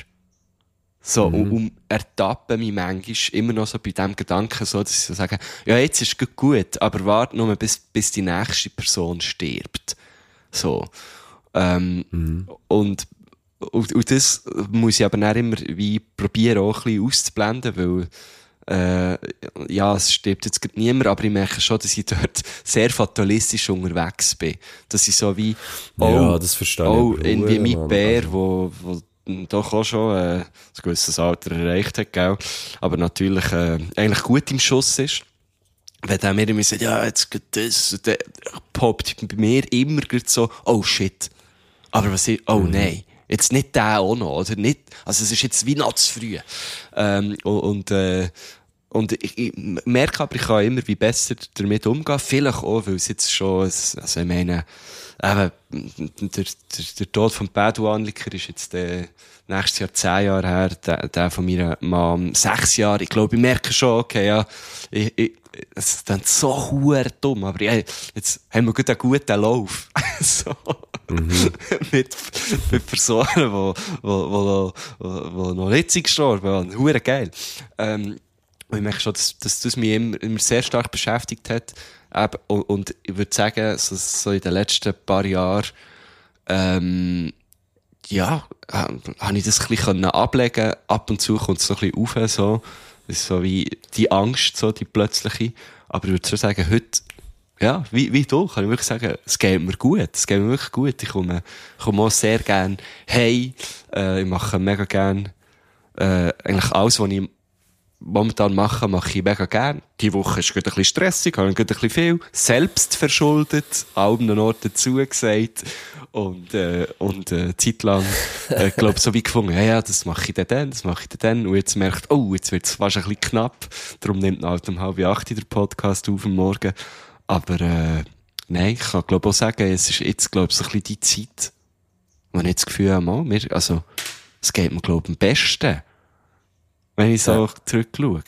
So, mhm. und, und ertappe mich manchmal immer noch so bei dem Gedanken so, dass ich so sage, ja, jetzt ist es gut, aber warte nur, bis, bis die nächste Person stirbt. So. Ähm, mhm. und, und, und das muss ich aber dann immer wie probieren, auch ein bisschen auszublenden, weil, äh, ja, es stirbt jetzt gerade niemand, aber ich merke schon, dass ich dort sehr fatalistisch unterwegs bin. Dass ich so wie, oh, ja, das verstehe oh, ich irgendwie mein Mann. Bär, wo, wo doch auch schon äh, ein gewisses Alter erreicht hat, gell? Aber natürlich äh, eigentlich gut im Schuss ist. Wenn der mir immer sagt, ja, jetzt geht das, dann poppt bei mir immer so, oh shit. Aber was ich, oh mhm. nein, jetzt nicht der auch noch, oder nicht, also es ist jetzt wie noch zu früh. Ähm, und, und, äh, und ich, ich merke aber, ich kann immer wie besser damit umgehen. Vielleicht auch, weil es jetzt schon, also ich meine, eben, der, der, der Tod von Pedro Anliker ist jetzt äh, nächstes Jahr zehn Jahre her, der, der von meiner Mom sechs Jahre. Ich glaube, ich merke schon, okay, ja, ich, ich, es ist dann so hure dumm, aber ja, jetzt haben wir gut einen guten Lauf. so. Mhm. mit, mit Personen, die wo, wo, wo, wo, wo noch nicht sind gestorben sind. Hure geil. Ähm, und ich merke schon, dass, dass das mich immer, immer sehr stark beschäftigt hat. Und, und ich würde sagen, so, so in den letzten paar Jahren, ähm, ja, habe ich das ein bisschen ablegen. Ab und zu kommt es so ein bisschen rauf, so. Das ist so wie die Angst, so, die plötzliche. Aber ich würde schon sagen, heute, ja, wie, wie du, kann ich wirklich sagen, es geht mir gut. Es geht mir wirklich gut. Ich komme, komme auch sehr gerne hey, äh, ich mache mega gerne, äh, eigentlich alles, was ich momentan mache, mache ich mega gern. Die Woche ist gerade ein bisschen stressig, habe gerade ein bisschen viel selbst verschuldet, an einem Ort dazu gesagt. Und, äh, und, äh, zeitlang, äh, glaub, so wie gefunden, ja, ja, das mache ich dann, dann, das mache ich dann, dann. Und jetzt merkt, oh, jetzt wird's fast ein bisschen knapp. Darum nimmt man halt um halb acht der Podcast auf am Morgen. Aber, äh, nein, ich kann, glaub, auch sagen, es ist jetzt, glaub, so ein bisschen die Zeit, wo ich jetzt das Gefühl habe, mal, mir, also, es geht mir, glaub, am besten. Wenn ich so ja. zurückschaue.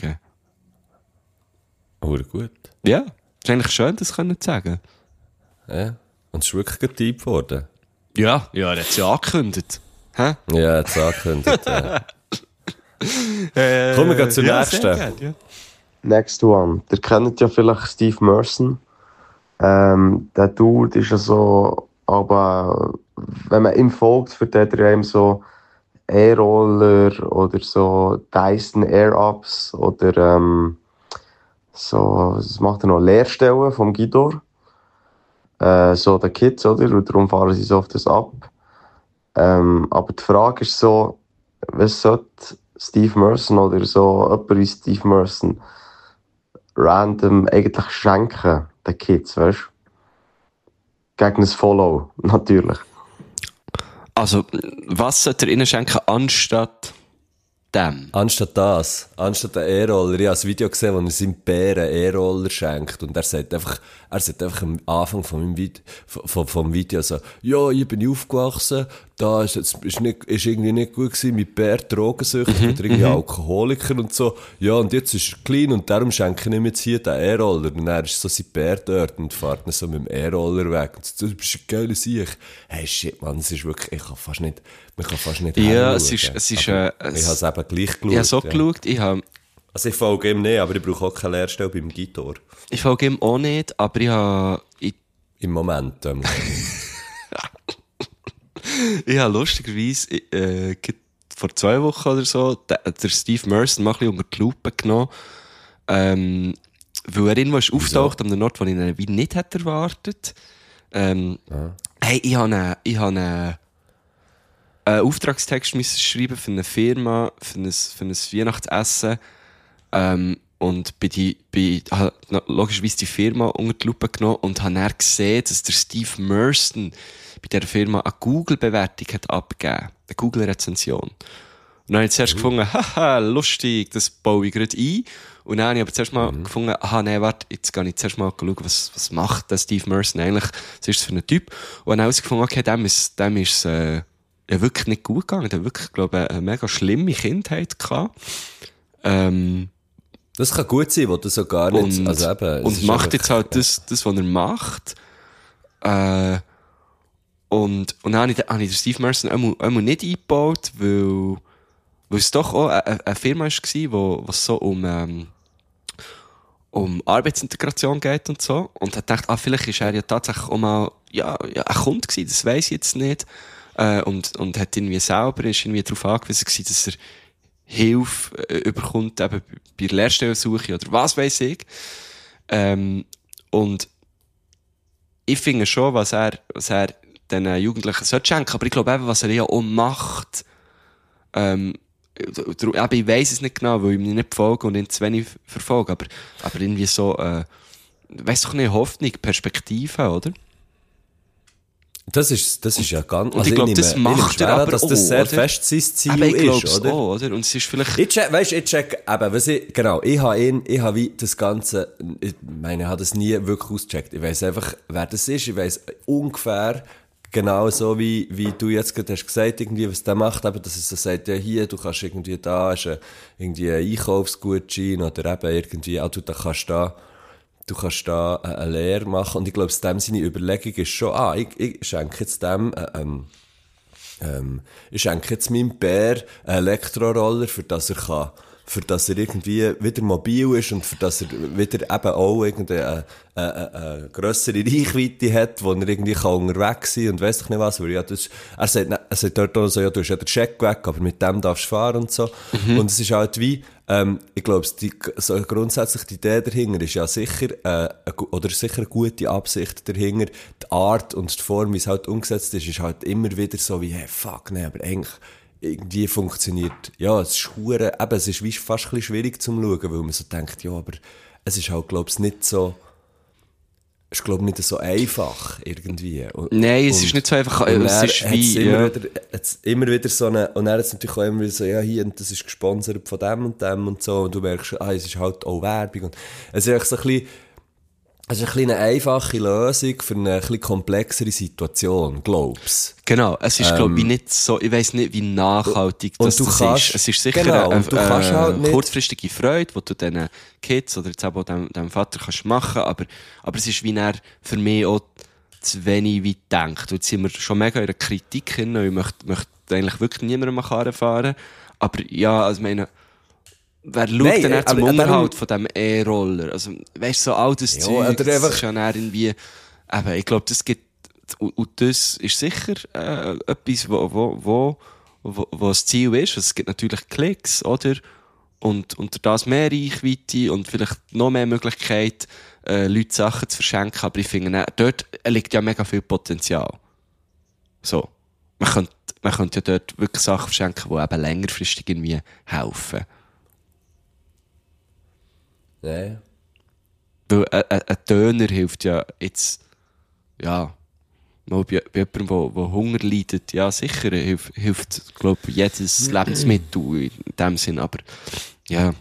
Oh, gut. Ja, ist eigentlich schön, das können zu sagen. Ja, und es ist wirklich ein Typ geworden. Ja, ja, er hat es ja angekündigt. Hä? Ja, er hat es angekündigt. ja. äh, Kommen wir zur ja, nächsten. Gern, ja. Next one. Ihr kennt ja vielleicht Steve Merson. Ähm, der Dude ist ja so, aber wenn man ihm folgt, für den er ihm so E-Roller oder so Dyson Air-Ups oder ähm, so, was macht er noch? Lehrstellen vom Guidor. Äh, so den Kids, oder? Und darum fahren sie so auf das ab. Ähm, aber die Frage ist so, was sollte Steve Merson oder so jemand wie Steve Merson random eigentlich schenken, den Kids, weißt du? Gegen ein Follow, natürlich. Also, was sollte er ihnen schenken, anstatt dem? Anstatt das, anstatt den E-Roller, ich habe ein Video gesehen, wo er seinem Bären E-Roller schenkt und er sagt einfach, er sagt einfach am Anfang von meinem Video, vom, vom Video so, ja, hier bin ich aufgewachsen, da ist, jetzt, ist, nicht, ist irgendwie nicht gut gewesen, mit Bär drogensüchtig Mhm, oder irgendwie mhm. Alkoholiker und so, ja, und jetzt ist er clean und darum schenke ich ihm jetzt hier den E-Roller und er ist so sein Bär dort und fährt ihn so mit dem E-Roller weg und so, du bist ein geiler Sieg. Hey, shit, Mann, es ist wirklich, ich kann fast nicht, man kann fast nicht Ja, hinschauen. es ist, es ist, Aber äh, ich habe es eben gleich geschaut. Ich habe so ja. geschaut, ich habe, Also ich folge ihm nicht, aber ich brauche auch keine Lehrstelle beim Gitor. ich folge ihm auch nicht, aber ich habe, ich, Im Moment. Ähm. ich habe lustigerweise, äh, vor zwei Wochen oder so, der, der Steve Merson mal ein bisschen unter die Lupe genommen, ähm, weil er irgendwo ist auftaucht, an einem Ort, wo ich ihn wie nicht hätte erwartet. Ähm, Ah. hey, ich habe einen, ich habe einen, einen Auftragstext müssen schreiben für eine Firma, für ein, für ein Weihnachtsessen, ähm, und bin die, bin, habe logischerweise die Firma unter die Lupe genommen und habe dann gesehen, dass der Steve Merson bei dieser Firma eine Google-Bewertung hat abgegeben. Eine Google-Rezension. Und dann habe ich zuerst mhm. gefunden, haha, lustig, das baue ich gerade ein. Und dann habe ich aber zuerst mal mhm. gefunden, aha, nee, warte, jetzt gehe ich zuerst mal schauen, was, was macht der Steve Merson eigentlich, was ist das für ein Typ? Und dann habe ich herausgefunden, okay, dem ist, dem ist, äh, ja wirklich nicht gut gegangen. Der hat wirklich, glaube ich, eine mega schlimme Kindheit gehabt. Ähm, Das kann gut sein, wo du so gar nicht... Und, also eben, und macht jetzt halt das, das, was er macht. Äh, und, und dann habe ich, habe ich den Steve Merson einmal, einmal nicht eingebaut, weil, weil es doch auch eine, eine Firma war, wo, was so um, ähm, um Arbeitsintegration geht und so. Und hat gedacht, ah, vielleicht ist er ja tatsächlich auch mal, ja, ja ein Kunde gewesen, das weiss ich jetzt nicht. Äh, und, und hat irgendwie selber, ist irgendwie darauf angewiesen gewesen, dass er Hilfe äh, überkommt, eben bei der Lehrstellensuche oder was weiss ich. Ähm, und ich finde schon, was er, was er den Jugendlichen sollte schenken, aber ich glaube eben, was er ja auch macht, ähm, eben, ich weiss es nicht genau, weil ich ihm nicht folge und ihn zu wenig verfolge, aber, aber irgendwie so, äh, weiss doch nicht, Hoffnung, Perspektive, oder? Das ist, das ist ja ganz... Und ich glaube, das macht er aber dass auch, das sehr oder? fest sein Ziel Aber ich glaube ist, es oder? auch, oder? Und es ist vielleicht... Ich check, weißt, ich check, eben, was ich, genau, ich habe ihn, ich habe wie das Ganze, ich meine, ich habe das nie wirklich ausgecheckt. Ich weiss einfach, wer das ist, ich weiss ungefähr, genau so wie, wie du jetzt gerade hast gesagt, irgendwie, was der macht, eben, dass er so sagt, ja, hier, du kannst irgendwie da, ist ein, irgendwie ein Einkaufsgutschein oder eben irgendwie, ah, du, da kannst da, du kannst da eine Lehre machen. Und ich glaube, dem seine Überlegung ist schon, ah, ich, ich schenke jetzt dem, äh, ähm, ähm, ich schenke jetzt meinem Bär einen Elektroroller, für das er kann, für das er irgendwie wieder mobil ist und für das er wieder eben auch irgendeine, eine, eine, eine grössere Reichweite hat, wo er irgendwie kann unterwegs sein und weiss doch nicht was, weil ja, das, er sagt, er sagt dort auch so, ja, du hast ja den Check weg, aber mit dem darfst du fahren und so. Mhm. Und es ist halt wie, ähm, ich glaube, die, so grundsätzlich die Idee dahinter ist ja sicher, äh, oder sicher eine gute Absicht dahinter. Die Art und die Form, wie es halt umgesetzt ist, ist halt immer wieder so wie, hey, fuck, nee, aber eigentlich, irgendwie funktioniert, ja, es ist hure, eben, es ist wie fast ein bisschen schwierig zum Schauen, weil man so denkt, ja, aber es ist halt, glaube ich, nicht so, es ist, glaube ich, nicht so einfach, irgendwie. Und, Nein, es und, ist nicht so einfach, und es ist wie, immer, ja. wieder, hat's immer wieder so eine, und dann hat es natürlich auch immer wieder so, ja, hier, und das ist gesponsert von dem und dem und so, und du merkst, ah, es ist halt auch Werbung, und es ist eigentlich so ein bisschen, es ist ein bisschen eine einfache Lösung für eine ein bisschen komplexere Situation, glaub's. Genau, es ist, glaube ich, Ähm, nicht so, ich weiss nicht, wie nachhaltig und das, du das kannst- ist. Es ist sicher genau, eine, und du kannst halt eine nicht- kurzfristige Freude, die du diesen Kids oder jetzt auch dem, dem Vater kannst machen, aber, aber es ist wie er für mich auch zu wenig weit denkt. Und jetzt sind wir schon mega in der Kritik hin, und ich möchte, möchte eigentlich wirklich niemandem an Karren fahren. Aber ja, also ich meine, wer schaut Nein, denn äh, dann zum aber- Unterhalt von diesem E-Roller? Also, weißt du, so all das Ja, Zeug, oder das einfach- ist ja dann irgendwie, eben, ich glaube, das gibt, und, und das ist sicher äh, etwas, wo, wo, wo, wo, wo das Ziel ist. Also, es gibt natürlich Klicks, oder? Und unter das mehr Reichweite und vielleicht noch mehr Möglichkeit, äh, Leute Sachen zu verschenken. Aber ich finde, dann, dort liegt ja mega viel Potenzial. So. Man könnte, man könnte ja dort wirklich Sachen verschenken, die eben längerfristig irgendwie helfen. Ja. Weil ein, ein, ein Döner hilft ja jetzt, ja, mal bei, bei jemandem, der, der Hunger leidet, ja sicher, hilft, hilft glaube ich, jedes Lebensmittel in dem Sinn, aber ja.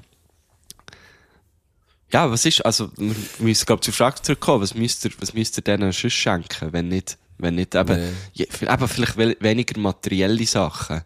Ja, was ist, also, wir müssen, glaube ich, zur Frage zurückkommen, was müsst ihr, was müsst ihr denen sonst schenken, wenn nicht, wenn nicht eben, Nee. je, eben vielleicht we- weniger materielle Sachen.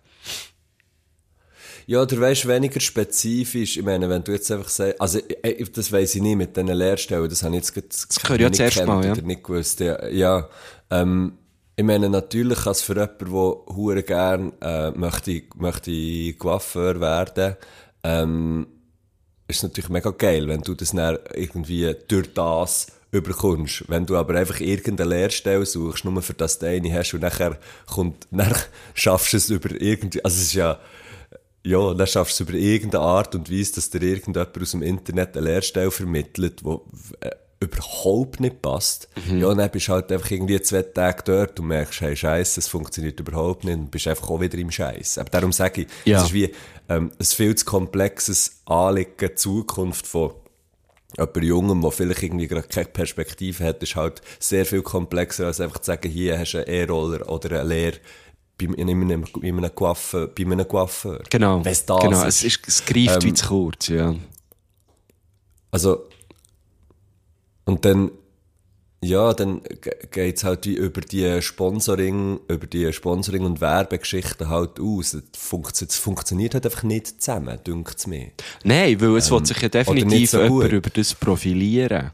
Ja, oder weisst, weniger spezifisch. Ich meine, wenn du jetzt einfach sagst, also, ich, das weiss ich nicht mit diesen Lehrstellen, das habe ich jetzt das Das höre ich ja zuerst mal, ja. Oder nicht gewusst, ja. ja ähm, ich meine, natürlich kann es für jemanden, der hure gern, äh, möchte, möchte Coiffeur werden, ähm, ist es natürlich mega geil, wenn du das dann irgendwie durch das überkommst. Wenn du aber einfach irgendeine Lehrstelle suchst, nur für das du eine hast, und nachher kommt, dann schaffst du es über irgendwie, also es ist ja, ja, dann schaffst du es über irgendeine Art und Weise, dass dir irgendjemand aus dem Internet eine Lehrstelle vermittelt, die äh, überhaupt nicht passt. Mhm. Ja, und dann bist du halt einfach irgendwie zwei Tage dort und merkst, hey, Scheiße, es funktioniert überhaupt nicht, und bist einfach auch wieder im Scheiß. Aber darum sage ich, Ja. es ist wie ähm, ein viel zu komplexes Anliegen, die Zukunft von jemand Jungem, der vielleicht irgendwie gerade keine Perspektive hat, ist halt sehr viel komplexer, als einfach zu sagen, hier hast du einen E-Roller oder eine Lehre bei in einem, in einem Coiffeur, bei einem Coiffeur. Genau. Wenn's das genau. ist. Es, ist, es greift Ähm, wie zu kurz, ja. Also, und dann, ja, dann ge- geht's halt wie über die Sponsoring, über die Sponsoring- und Werbegeschichten halt aus. Es funktio- es funktioniert halt einfach nicht zusammen, dünkt's mir. Nein, weil es will sich ja oder nicht definitiv so jemand gut. über das profilieren.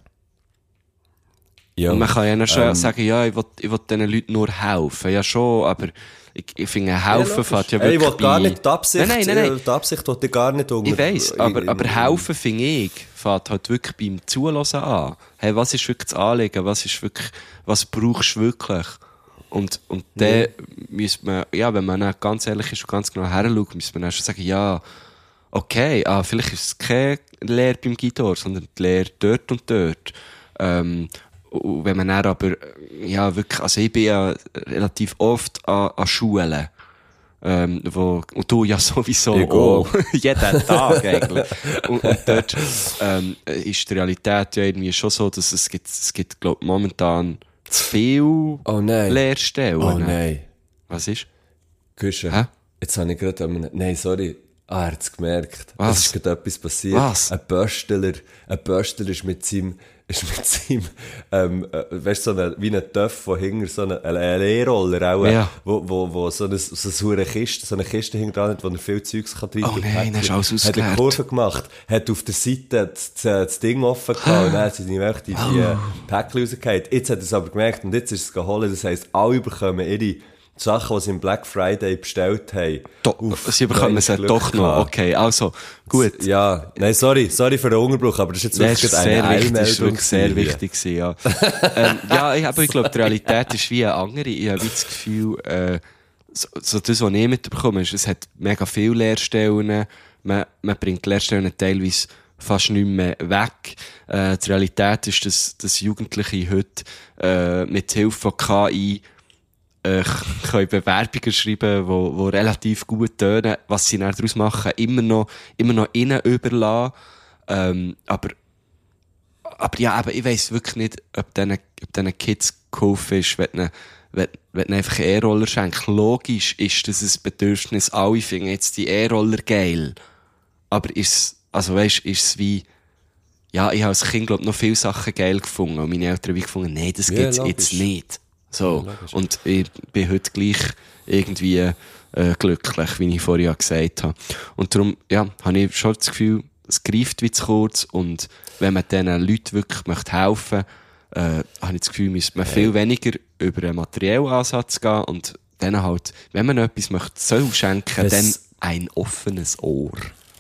Ja, Und man kann ja dann schon ähm, sagen, ja, ich will, ich will diesen Leuten nur helfen. Ja, schon, aber ich, ich finde, helfen logisch. fährt ja Ey, wirklich ich will gar bei- nicht die Absicht, Nein, nein, nein, nein. äh, die Absicht will ich gar nicht unter. Ich weiss, aber, in- aber in- helfen, finde ich, fängt halt wirklich beim Zulassen an. Hey, was ist wirklich das Anliegen? Was ist wirklich, was brauchst du wirklich? Und, und dann müsste man, ja, wenn man dann ganz ehrlich ist und ganz genau heranschaut, müsste man dann schon sagen, ja, okay, ah, vielleicht ist es keine Lehre beim Gitar, sondern die Lehre dort und dort. Ähm, und wenn man dann aber, ja, wirklich, also ich bin ja relativ oft an, an Schulen. Ähm, wo, und du ja sowieso Ich auch. Jeden Tag eigentlich. Und, und dort ähm, ist die Realität ja irgendwie schon so, dass es gibt, es gibt, glaub, momentan zu viel Oh nein. Lehrstellen. Oh nein. Was ist? Küche. Hä? Jetzt habe ich gerade einen, nein, sorry. Ah, er hat es gemerkt. Was? Es ist gerade etwas passiert. Was? Ein Bösteler, ein Bösteler ist mit seinem, ist mit seinem, ähm, äh, weißt du, so eine, wie ein Töff, wo hinter so eine, ein E-Roller auch, Ja. wo, wo, wo so eine, so eine Kiste, so eine Kiste hinter dran hat, wo er viel Zeugs kann drin Oh nein, hast du alles Hat eine ausgeleert. Kurve gemacht, hat auf der Seite das, das Ding offen gehabt und dann hat sie die, die, die äh, Päckchen rausgehauen. Jetzt hat er es aber gemerkt und jetzt ist es geholt. Das heisst, alle bekommen ihre Sachen, die sie im Black Friday bestellt haben. Do, Uff, sie bekommen nein, es Glück doch noch. gehabt. Okay, also, gut. Ja, nein, sorry, sorry für den Unterbruch, aber das ist jetzt Das wirklich ist eine sehr wichtig, das ist Eilmeldung. wirklich sehr gewesen. wichtig gewesen, ja. ähm, ja, ich, aber ich glaube, die Realität ist wie eine andere. Ich habe wie das Gefühl, äh, so, so das, was ich mitbekomme, ist, es hat mega viele Lehrstellen. Man, man bringt die Lehrstellen teilweise fast nicht mehr weg. Äh, die Realität ist, dass, dass Jugendliche heute äh, mit Hilfe von K I äh, können Bewerbungen schreiben, die wo, wo relativ gut tönen, was sie dann daraus machen, immer noch, immer noch innen überlassen. Ähm, aber, aber ja, aber ich weiss wirklich nicht, ob diesen, ob diesen Kids geholfen ist, wenn du wenn, wenn du einfach einen E-Roller schenkst. Logisch ist das ein Bedürfnis. Alle finden jetzt die E-Roller geil. Aber ist also weisst, ist es wie, ja, ich habe als Kind, glaub, noch viele Sachen geil gefunden. Und meine Eltern haben gefunden, nee, das Ja, gibt's logisch. jetzt nicht. So. Ja, logisch. Und ich bin heute gleich irgendwie, äh, glücklich, wie ich vorher gesagt habe. Und darum, ja, habe ich schon das Gefühl, es greift wie zu kurz. Und wenn man diesen Leuten wirklich möchte helfen möchte, äh, habe ich das Gefühl, müsste man viel weniger über einen materiellen Ansatz gehen und dann halt, wenn man etwas möchte, soll schenken, Es- dann ein offenes Ohr.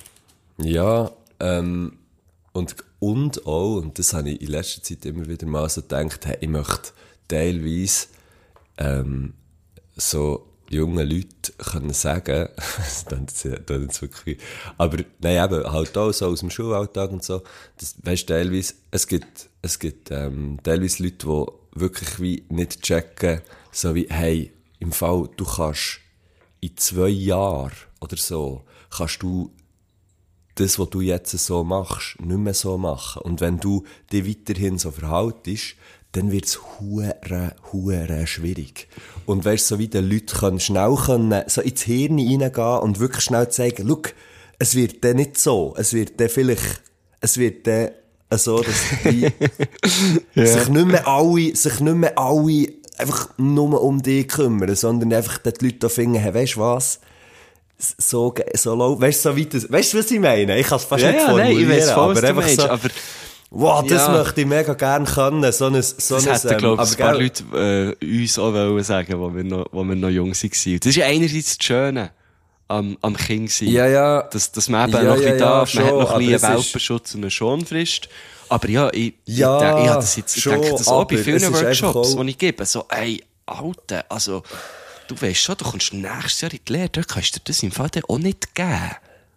Ja, ähm, und, und auch, und das habe ich in letzter Zeit immer wieder mal so gedacht, hey, ich möchte teilweise, ähm, so junge Leute können sagen, das klingt jetzt- das klingt jetzt wirklich, aber, nein, eben, halt auch so aus dem Schulalltag und so, das, weisst, teilweise, es gibt, es gibt, ähm, teilweise Leute, die wirklich wie nicht checken, so wie, hey, im Fall, du kannst in zwei Jahren oder so, kannst du das, was du jetzt so machst, nicht mehr so machen. Und wenn du dich weiterhin so verhaltest, dann wird es hure, hure schwierig. Und weißt du, so wie die Leute können schnell können, so ins Hirn reingehen und wirklich schnell zeigen, schau, es wird dann nicht so. Es wird dann vielleicht, es wird dann so, dass die, sich nicht mehr alle, sich nicht mehr alle einfach nur um dich kümmern, sondern einfach die Leute da finden, hey, weisst du was? So, so low, weißt du, so weit, das- weißt du, was ich meine? Ich kann es fast Ja, nicht ja, nein, formulieren, ich weiss voll, aber was du einfach meinst, so, aber wow, das ja. möchte ich mega gerne können, so ein, so das ein, hätten, ähm, glaube ich, aber ein paar gell- Leute äh, uns auch wollen sagen, wo wir noch, wo wir noch jung waren. Das ist ja einerseits das Schöne am, am Kind sein. Ja, ja. Dass, dass man eben Ja, noch ein ja, bisschen ja, darf, man schon, hat noch ein aber bisschen es ist- Welpenschutz und eine Schonfrist. Aber ja, ich, Ja, ich, denke, ich habe das jetzt, ich schon, denke das auch bei aber vielen es ist einfach Workshops, auch- die ich gebe. So, ey, Alter, also, du weißt schon, du kommst nächstes Jahr in die Lehre, dort kannst du dir das im Fall dann auch nicht geben.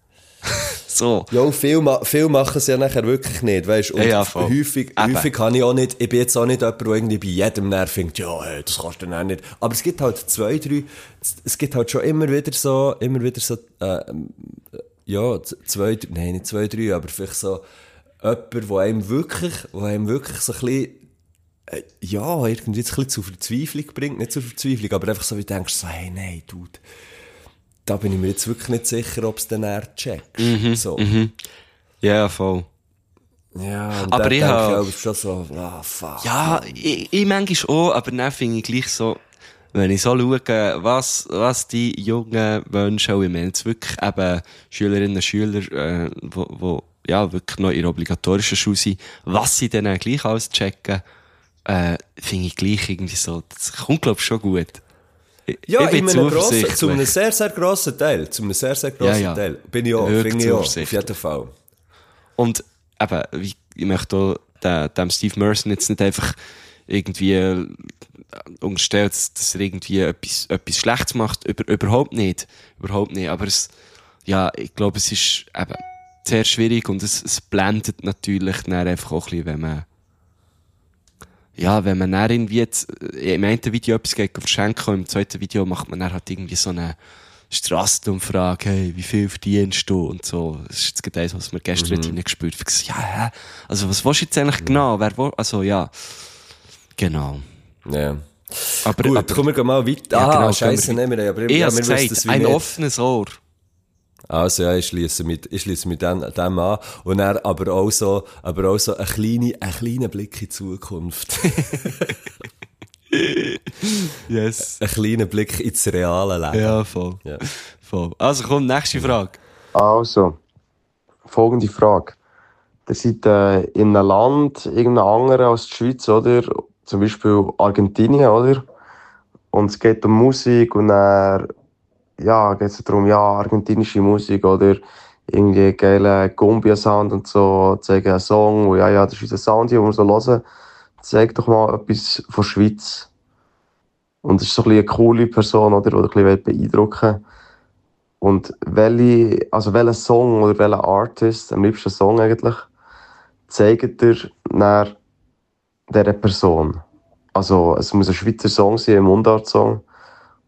So. Ja, viel, ma viel machen es ja nachher wirklich nicht, weißt du? Und Ja, ja, voll. häufig, Eben. häufig kann ich auch nicht, ich bin jetzt auch nicht jemand, der irgendwie bei jedem Nerv findet, ja, hey, das kannst du dann auch nicht. Aber es gibt halt zwei, drei, es gibt halt schon immer wieder so, immer wieder so, äh, ja, z- zwei, drei, nein, nicht zwei, drei, aber vielleicht so jemand, der einem wirklich, der einem wirklich so ein bisschen, äh, ja, irgendwie jetzt ein bisschen zur Verzweiflung bringt, nicht zur Verzweiflung, aber einfach so wie du denkst, so, hey, nein, Dude, da bin ich mir jetzt wirklich nicht sicher, ob es dann eher checkst. so. Ja, voll. Ja, und Aber dann ich denke hab- ich auch schon so, ah, fuck. Ja, ich, ich manchmal auch, aber dann finde ich gleich so, wenn ich so schaue, was, was die jungen Menschen, und ich meine jetzt wirklich eben Schülerinnen und Schüler, äh, wo, wo, ja, wirklich noch in der obligatorischen Schule sind, was sie dann gleich alles checken, äh, finde ich gleich irgendwie so, das kommt, glaube ich, schon gut. Ich, Ja, ich bin in einem grossen, zuversichtlich. zu einem sehr, sehr grossen Teil. Zu einem sehr, sehr grossen Ja, ja. Teil. Bin ich auch, Wirklich finde ich auch, auf zuversichtlich. jeden Fall. Und eben, wie- ich möchte auch dem, dem Steve Merson jetzt nicht einfach irgendwie äh, unterstellen, dass, dass er irgendwie etwas, etwas Schlechtes macht. Über, überhaupt nicht. Überhaupt nicht. Aber es, ja, ich glaube, es ist eben sehr schwierig und es, es blendet natürlich dann einfach auch ein bisschen, wenn man ja, wenn man dann irgendwie jetzt, äh, im einen Video etwas geht verschenken und im zweiten Video macht man dann halt irgendwie so eine Strassenumfrage, hey, wie viel verdienst du und so. Das ist jetzt gerade eins, was wir gestern mhm. reingespürt haben. Ich so, ja, hä? Also, was willst du jetzt eigentlich genau? Wer will, also, ja. Genau. Ja. Aber, Gut, aber kommen wir mal weiter. Ja, Ah, genau, scheisse, gehen wir nehmen wir. Aber ich ja, hab's wir wissen gesagt, das wie ein nicht. offenes Ohr. Also ja, ich schließe mit, ich schließe mit dem, dem an. Und dann aber auch so, aber auch so ein kleiner, ein kleiner Blick in die Zukunft. Yes. Ein kleiner Blick ins reale Leben. Ja, voll. Ja. voll. Also, komm, nächste Frage. Also, folgende Frage. Ihr seid äh, in einem Land, irgendein anderes als die Schweiz, oder? Zum Beispiel Argentinien, oder? Und es geht um Musik und dann, ja, geht es darum, ja, argentinische Musik, oder? Irgendwie geile Cumbia-Sound und so, zeigen einen Song, wo, ja, ja, das ist unser Sound hier, den wir so hören. Zeig doch mal etwas von der Schweiz. Und es ist so ein bisschen eine coole Person, oder? Die ein bisschen beeindrucken will. Und welche, also welchen Song oder welchen Artist, am liebsten Song eigentlich, zeigt ihr nach dieser Person? Also, es muss ein Schweizer Song sein, ein Mundart-Song.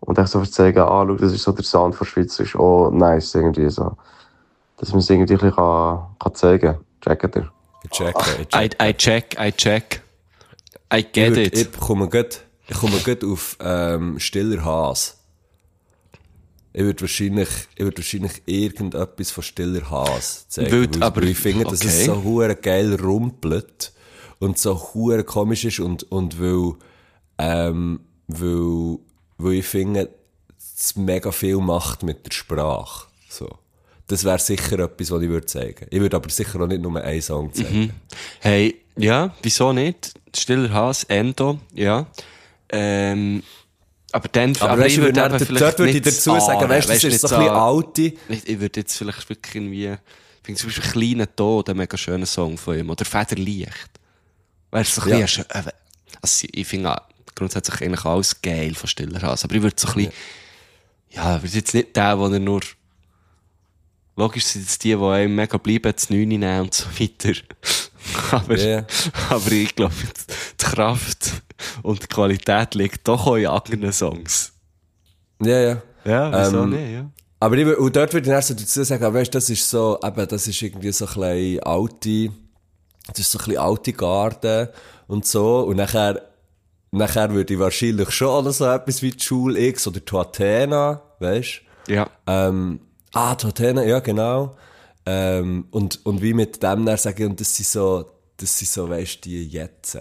Und echt so zu sagen, ah, schau, das ist so der Sound von der Schweiz, ist auch nice irgendwie so. Dass man es irgendwie ein bisschen kann, kann zeigen kann. Checkt ihr? Ich check, ich I, check. I check, I check. I Ich, get würd, it. ich komme gut, ich komme gut auf ähm, Stiller Haas. Ich würde wahrscheinlich, ich würd wahrscheinlich irgendetwas von Stiller Haas zeigen. Wild, weil, aber- weil ich finde, dass okay. es so hure geil rumpelt und so hure komisch ist und, und weil, ähm, weil, weil ich finde, es mega viel macht mit der Sprache. So. Das wäre sicher etwas, was ich würde zeigen. Ich würde aber sicher auch nicht nur einen Song zeigen. Hey, ja, wieso nicht? Stiller Haas, Endo, ja. Ähm, aber dann, Aber, weißt, ich würde eben dort, vielleicht dort würde ich nicht dazu sagen, ahnen, weißt du, das nicht ist so ein bisschen ahnen. alte. Ich, ich würde jetzt vielleicht wirklich irgendwie, ich finde zum Beispiel «Kleiner Tod», ein mega schöner Song von ihm, oder «Federlicht». Weißt du, so ein Ja. bisschen, äh, also ich finde grundsätzlich eigentlich alles geil von Stiller Haas, aber ich würde so ein bisschen, ja, ich würde jetzt nicht den, wo er nur, logisch sind es die, die einem mega bleiben, das neun nehmen und so weiter. aber, Ja. aber ich glaube, die Kraft und die Qualität liegt doch auch in anderen Songs. Ja, ja. Ja, wieso Ähm, nicht, ja. Aber ich, wür- und dort würde ich erst so dazu sagen, weißt, das ist so, eben, das ist irgendwie so ein bisschen alte, das ist so ein bisschen alte Garde und so. Und nachher, nachher würde ich wahrscheinlich schon auch noch so etwas wie die Schule X oder die Athena, weißt? Ja. Ähm, ah, die Athena, ja, genau. Ähm, und, und wie mit dem dann sagen, und das sind so, das sind so, weißt, die jetzt.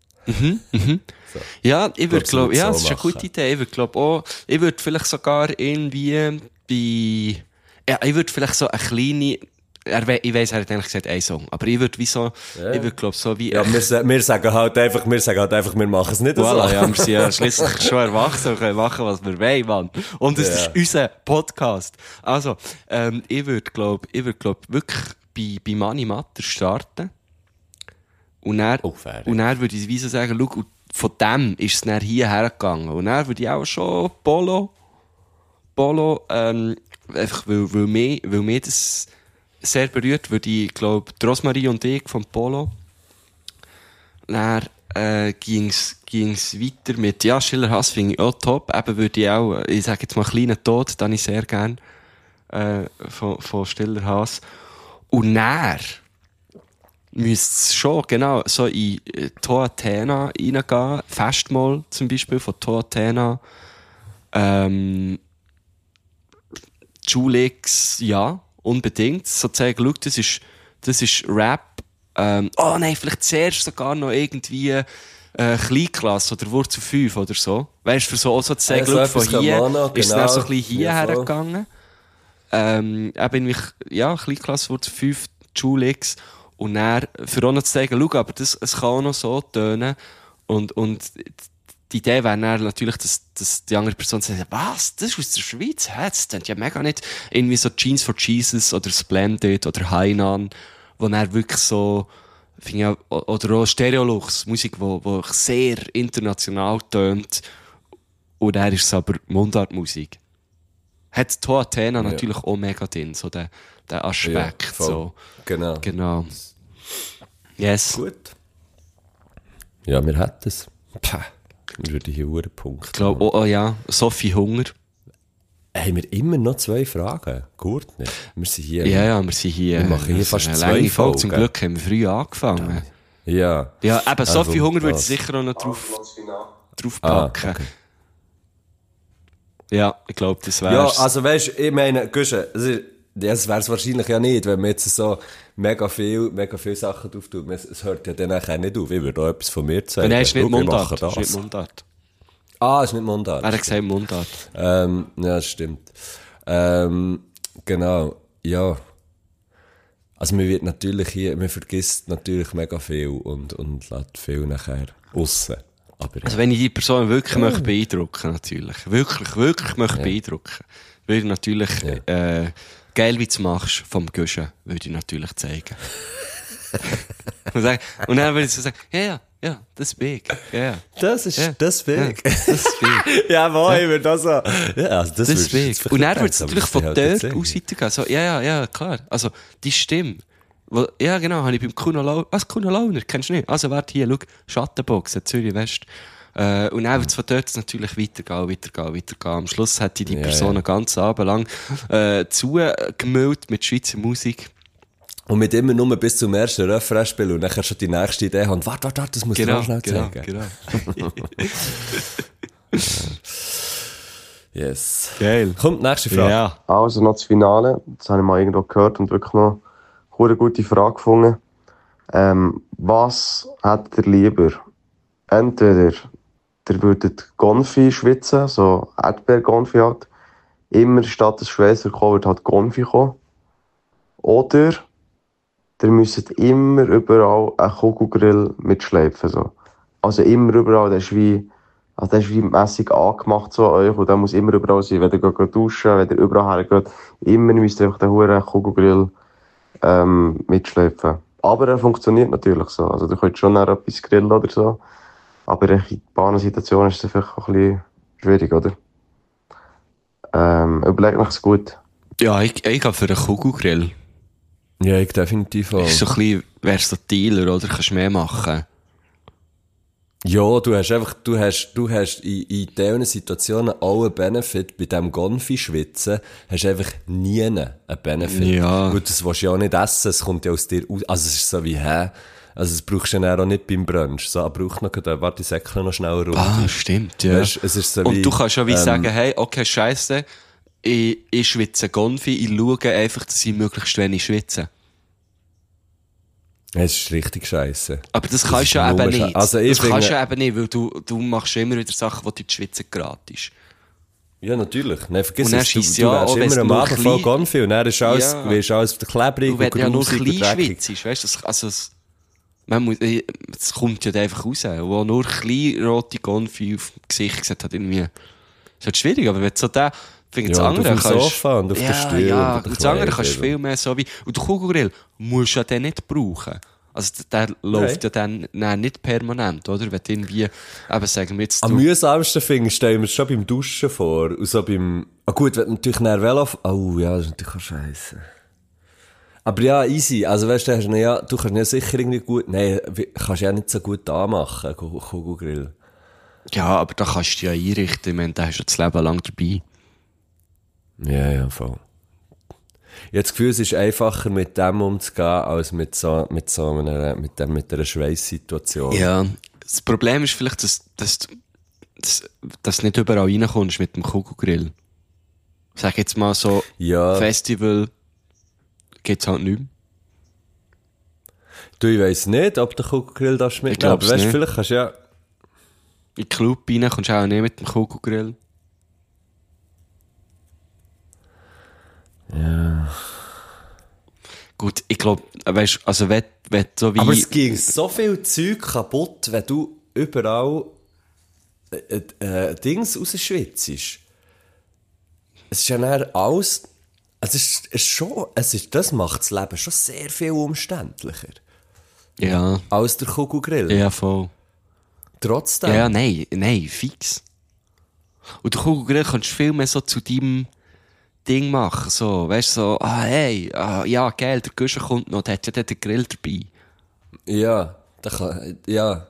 Ja, ich würde Glaub's, glaube, ich ja, würd das so ist eine gute machen. Idee. Ich würde glaube auch, ich würde vielleicht sogar irgendwie bei, ja, ich würde vielleicht so eine kleine, er, we- ich weiss, er hat eigentlich gesagt, ein Song, aber ich würde wie so, ich würde glaube so wie, Ja, wir, sa- wir sagen halt einfach, wir sagen halt einfach, wir machen es nicht voilà, so. ja, wir sind ja schliesslich schon erwachsen und können machen, was wir wollen, Mann. Und es Ja. ist unser Podcast. Also, ähm, ich würde glaube, ich würde glaube wirklich bei, bei Mani Matter starten. Und dann, Oh, fair. und dann würde ich wie so sagen, schau, und von dem ist es dann hierher gegangen. Und dann würde ich auch schon Polo, Polo, ähm, einfach weil, weil, mich, weil mich das sehr berührt, würde ich, glaube Rosmarie und ich vom Polo. Dann äh, ging es weiter mit, ja, Stiller Haas finde ich auch top. Eben würde ich auch, ich sage jetzt mal «Kleiner Tod», dann ich sehr gern äh, von, von Stiller Haas. Und dann müsste es schon, genau, so in äh, «To Athena» reingehen. Festmahl zum Beispiel von «To Athena». Ähm, Julix, ja, unbedingt. So zeigen, schau, das ist, das ist Rap. Ähm, oh nein, vielleicht zuerst sogar noch irgendwie äh, Kleinklasse oder Wurzel fünf oder so. Weißt du, für so, auch so zu sagen, Ja, so schau, etwas von kann hier man noch, ist es genau. dann so ein bisschen Ja, hierher voll. gegangen. Ähm, eben, ich, ja, Kleinklasse, Wurzel fünf, Julix. Und dann, für auch noch zu sagen, schau, aber das, es kann auch noch so tönen. Und, und die Idee wäre dann natürlich, dass, dass die andere Person sagt, was, das ist aus der Schweiz? Hä? Das klingt ja mega nicht. Irgendwie so Jeans for Jesus oder Splendid oder Hainan, wo dann wirklich so, finde ich auch, oder auch Stereolux, Musik, wo, wo sehr international tönt. Und dann ist es aber Mundartmusik. Hat To Athena Ja. natürlich auch mega drin, so der, der Aspekt. Ja, voll. so. Genau. Genau. Yes. Gut. Ja, wir hätten es. Pah. Wir würden hier einen Punkt. Ich glaube, oh, oh ja, Sophie Hunger. Haben wir immer noch zwei Fragen? Gut nicht. Wir sind hier. Ja, ja, wir sind hier. Wir machen hier das ist fast eine zwei lange Folge. Zum Folgen. Glück haben wir früh angefangen. Ja. Ja, eben, Sophie Hunger würde ich was? sicher auch noch drauf, drauf Ah, packen. okay. Ja, ich glaube, das Ja, wär's. also weißt du, ich meine, Guschen, es ist- ja, das wäre es wahrscheinlich ja nicht, wenn man jetzt so mega viel, mega viel Sachen drauf tut. Es, es hört ja dann nachher nicht auf. Ich würde auch etwas von mir zeigen. Nein, ist nicht Schau, wir Mundart. machen Ist nicht das. Mundart. Ah, ist nicht Mundart. Er hat gesagt Mundart. Ähm, ja, das stimmt. Ähm, genau, ja. Also man wird natürlich hier, man vergisst natürlich mega viel und, und lässt viel nachher aussen. Aber ja. Also wenn ich die Person wirklich möchte beeindrucken, natürlich. Wirklich, wirklich möchte beeindrucken. Würde ich natürlich, äh, geil wie du machst, vom Guschen, würde ich natürlich zeigen. und, sagen, und dann würde ich so sagen, ja, ja, ja, das ist big. Ja, ja. Das ist Ja. das Ja, Weg. das ist big. Ja, wohl, ich würde auch so. Ja, also das, Das ist würdest du big. Und dann jetzt würde es vergessen, natürlich aber von das dort halt jetzt aus weitergehen. So, ja, ja, ja, klar. Also, die Stimme. Wo, ja, genau, habe ich beim Kuno Launer, was, Kuno Launer, kennst du nicht? Also, warte hier, schau, Schattenbox, Zürich West. Äh, und dann wird es von dort natürlich weitergehen, weitergehen, weitergehen. Am Schluss hat die, die Ja, Person ja. einen ganzen Abend lang äh, zugemüllt mit Schweizer Musik. Und mit immer nur bis zum ersten Refrain spielen und dann schon die nächste Idee haben. Warte, warte, warte, das muss ich Genau, noch schnell genau, zeigen. genau. Yes. Geil. Kommt, nächste Frage. Ja. Also noch das Finale, das habe ich mal irgendwo gehört und wirklich noch eine gute Frage gefunden. Ähm, was hättet ihr lieber? Entweder ihr würdet Konfi schwitzen, so Erdbeer-Konfi halt. Immer statt des Schweizer kommen, wird halt Konfi kommen. Oder ihr müsst immer überall einen Kugelgrill mitschleifen. So. Also immer überall, der ist wie, also der ist wie mässig angemacht so an euch und der muss immer überall sein. Wenn ihr geht duschen, wenn ihr überall hergeht, immer müsst ihr einfach den huren Kugelgrill ähm, mitschleifen. Aber er funktioniert natürlich so. Also du könnt schon noch etwas grillen oder so. Aber in Bahnsituationen ist es vielleicht auch ein bisschen schwierig, oder? Ähm, überlegt euch es gut. Ja, ich, ich gehe für einen Kugelgrill. Ja, ich definitiv auch. Ist so ein bisschen versatiler, oder? Kannst mehr machen. Ja, du hast einfach, du hast, du hast in, in diesen Situationen auch einen Benefit. Bei diesem Gonfi-Schwitzen hast du einfach nie einen Benefit. Ja. Gut, das willst du ja auch nicht essen, es kommt ja aus dir aus. Also es ist so wie, hä? Also es brauchst du ja auch nicht beim Brunch. So, aber braucht noch, gerade- warte, ich säckle noch schnell runter. Ah, stimmt, ja. Weißt, es ist so wie, Und du kannst ja wie ähm, sagen, hey, okay, scheisse, ich, ich schwitze Gonfi, ich schaue einfach, dass ich möglichst wenig schwitze. Es ist richtig scheisse. Aber das Das kannst ist du ja nur eben sche- nicht. Also ich das kannst du finde- ja eben nicht, weil du, du machst immer wieder Sachen, die dir schwitzen gratis. Ja, natürlich. Nein, vergiss Und dann es, du, scheisst du ja wärst auch, wenn's immer am nur Abend voll klein- Gonfi und dann ist alles, Ja. wirst alles klebrig Und wenn du ja nur grusig und klein dreckig. schwitzt, weißt du, das, also, es, man muss, äh, es kommt ja einfach raus. Wo nur klein rote Gonfi auf dem Gesicht sieht, hat irgendwie, ist halt schwierig, aber wenn du so den, finde ich, Ja, das und andere auf dem kannst, Sofa und auf ja, den Stühlen ja, und auf den und das andere Kleidern. kannst du viel mehr so wie, und der Kugelgrill musst du ja dann nicht brauchen. Also, der, der läuft ja dann, nein, nicht permanent, oder? Wenn du irgendwie, eben sagen wir jetzt, Am du, mühsamsten finde ich, stellen wir es schon beim Duschen vor. Und so beim, ah gut, wenn du natürlich nachher Velo, oh ja, das ist natürlich auch scheisse. Aber ja, easy. Also weißt du, hast du ja, du kannst ja sicher irgendwie gut, nein, wie- kannst ja nicht so gut anmachen, Ku- Kugelgrill. ja, aber da kannst du dich ja einrichten, ich meine, da hast du das Leben lang dabei. Ja, ja, voll. Ich habe das Gefühl, es ist einfacher mit dem umzugehen, als mit so, mit so einer, mit dem, mit einer Schweißsituation. Ja, das Problem ist vielleicht, dass, dass, du- dass, dass du nicht überall reinkommst mit dem Kugelgrill. Sag jetzt mal so, Ja. Festival geht's halt nicht mehr. Du, ich weiss nicht, ob der Kugelgrill da schmeckt. Ich glaub's Aber weißt du, nicht. vielleicht kannst du ja, In den Club rein kommst du auch nicht mit dem Kugelgrill. ja. Gut, ich glaube, weißt, also wenn, wenn du so wie... Aber es ging so viel Zeug kaputt, wenn du überall äh, äh, Dings rausschwitzt. Es ist ja dann alles... Es ist, es ist schon... Es ist, das macht das Leben schon sehr viel umständlicher. ja, Als der Kugelgrill. ja, voll. Trotzdem. Ja, ja, nein, nein, fix. Und der Kugelgrill kannst du viel mehr so zu deinem Ding machen, so, weißt du, so, ah, hey, ah, ja, geil, der Guschen kommt noch, der hat ja dort den Grill dabei. Ja, da kann... Ja.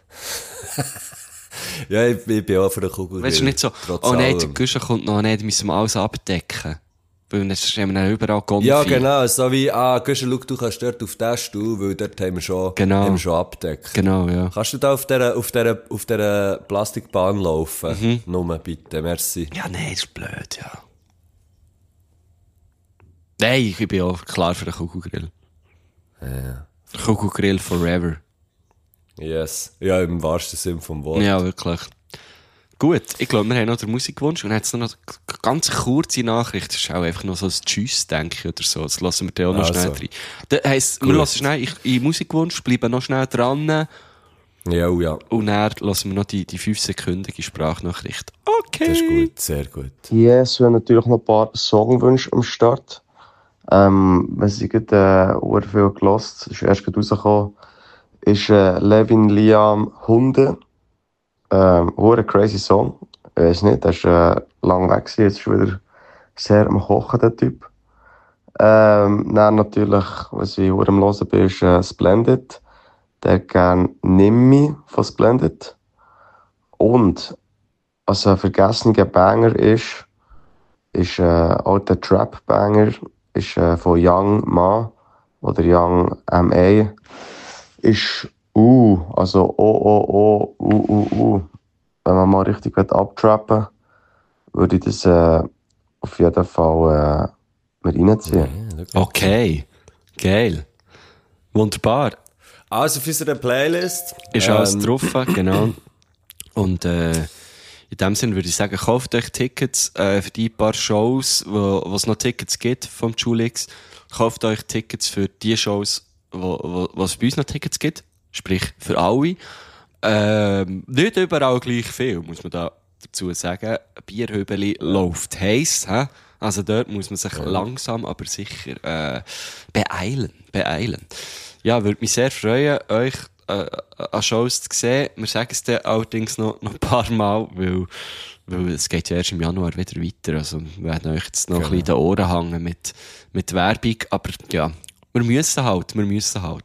ja, ich, ich bin auch für den Kugelgrill. Weißt du, nicht so, Trotz oh nein, der allem. Guschen kommt noch, nein, da müssen wir alles abdecken. Weil dann haben wir dann überall Konfi. Ja, genau, so wie, ah, gehst du, schau, du kannst dort auf den Stuhl, weil dort haben wir schon, Genau. haben wir schon abgedeckt. Genau, ja. Kannst du da auf dieser, auf dieser, auf dieser Plastikbahn laufen? Mhm. Nur bitte, merci. Ja, nein, das ist blöd, ja. Nein, ich bin auch klar für den Kugelgrill. Ja. Kugelgrill forever. Yes. Ja, im wahrsten Sinn vom Wort. Ja, wirklich. Gut, ich glaube, wir haben noch den Musikwunsch und jetzt noch eine ganz kurze Nachricht. Das ist auch einfach noch so ein Tschüss, denke ich, oder so. Das lassen wir dann auch noch Also. schnell rein. Das heisst, wir Gut. lassen schnell ich, in Musikwunsch, bleiben noch schnell dran Ja, oh ja. und dann lassen wir noch die, die fünfsekündige Sprachnachricht. Okay. Das ist gut, sehr gut. Yes, wir haben natürlich noch ein paar Songwünsche am Start. Ähm, wenn Sie gerade äh, viel gelost, ist erst gerade rausgekommen, ist äh, Levin Liam Hunde. Ähm, ein crazy Song. Ich weiß nicht, der ist äh, lang weg gewesen, jetzt ist er wieder sehr am Kochen, der Typ. Ähm, dann natürlich, was ich am Hören bin, ist äh, Splendid. Der hat gerne Nimmi von Splendid. Und was ein vergessener Banger ist, ist äh, auch der Trap-Banger, ist äh, von Young Ma oder Young M A. Ist uh, also oh, oh, oh, uh, uh, uh. Wenn man mal richtig abtrappen will, würde ich das äh, auf jeden Fall äh, mir reinziehen. Ja, Okay, geil. Wunderbar. Also für unsere Playlist. Ist ähm, alles drauf, genau. Und äh, in dem Sinne würde ich sagen, kauft euch Tickets äh, für die paar Shows, wo wo es noch Tickets gibt vom Schulix. Kauft euch Tickets für die Shows, wo, wo, wo es bei uns noch Tickets gibt. Sprich, für alle. Ähm, nicht überall gleich viel, muss man da dazu sagen. Bierhöbeli läuft heiß. Hä? Also dort muss man sich ja. langsam, aber sicher äh, beeilen. beeilen. Ja, würde mich sehr freuen, euch äh, an Shows zu sehen. Wir sagen es dann allerdings noch, noch ein paar Mal, weil, weil es geht ja erst im Januar wieder weiter. Also wir werden euch jetzt noch genau. ein bisschen in den Ohren hängen mit, mit Werbung. Aber ja, wir müssen halt, wir müssen halt.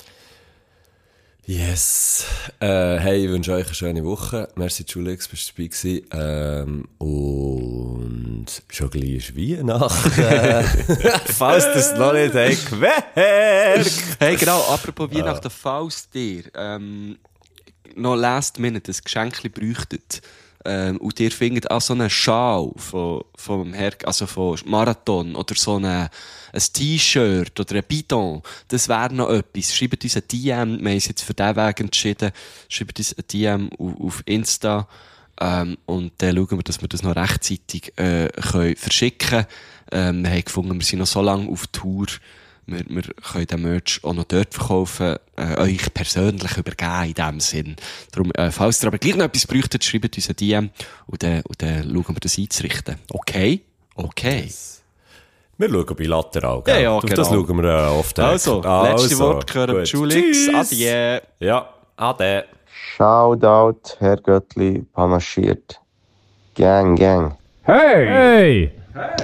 Yes. Äh, hey, ich wünsche euch eine schöne Woche. Merci, Julix, bist du dabei gewesen. Ähm, und schon gleich ist Weihnachten. Falls das noch nicht habt, gemerkt. Hey, genau, apropos Weihnachten, falls dir ähm, noch last minute ein Geschenk bräuchtet ähm, und ihr findet auch so einen Schal von, vom Her- also von Marathon oder so eine ein T-Shirt oder ein Bidon, das wäre noch etwas. Schreibt uns ein D M, wir haben uns jetzt für diesen Weg entschieden, schreibt uns ein D M auf, auf Insta ähm, und dann schauen wir, dass wir das noch rechtzeitig äh, können verschicken können. Ähm, wir haben gefunden, wir sind noch so lange auf Tour, wir, wir können den Merch auch noch dort verkaufen, äh, euch persönlich übergeben in dem Sinn. Darum, äh, falls ihr aber gleich noch etwas bräuchtet, schreibt uns ein D M und dann, und dann schauen wir das einzurichten. Okay? Okay. Yes. Wir schauen bilateral, gell? Ja, ja, Auf genau. das schauen wir äh, oft. Also, also, letzte Wort gehören Julix. Adieu. Ja, ade. Shoutout, Herr Göttli, panaschiert. Gang, gang. Hey! Hey!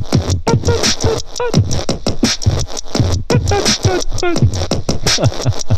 Ha ha ha.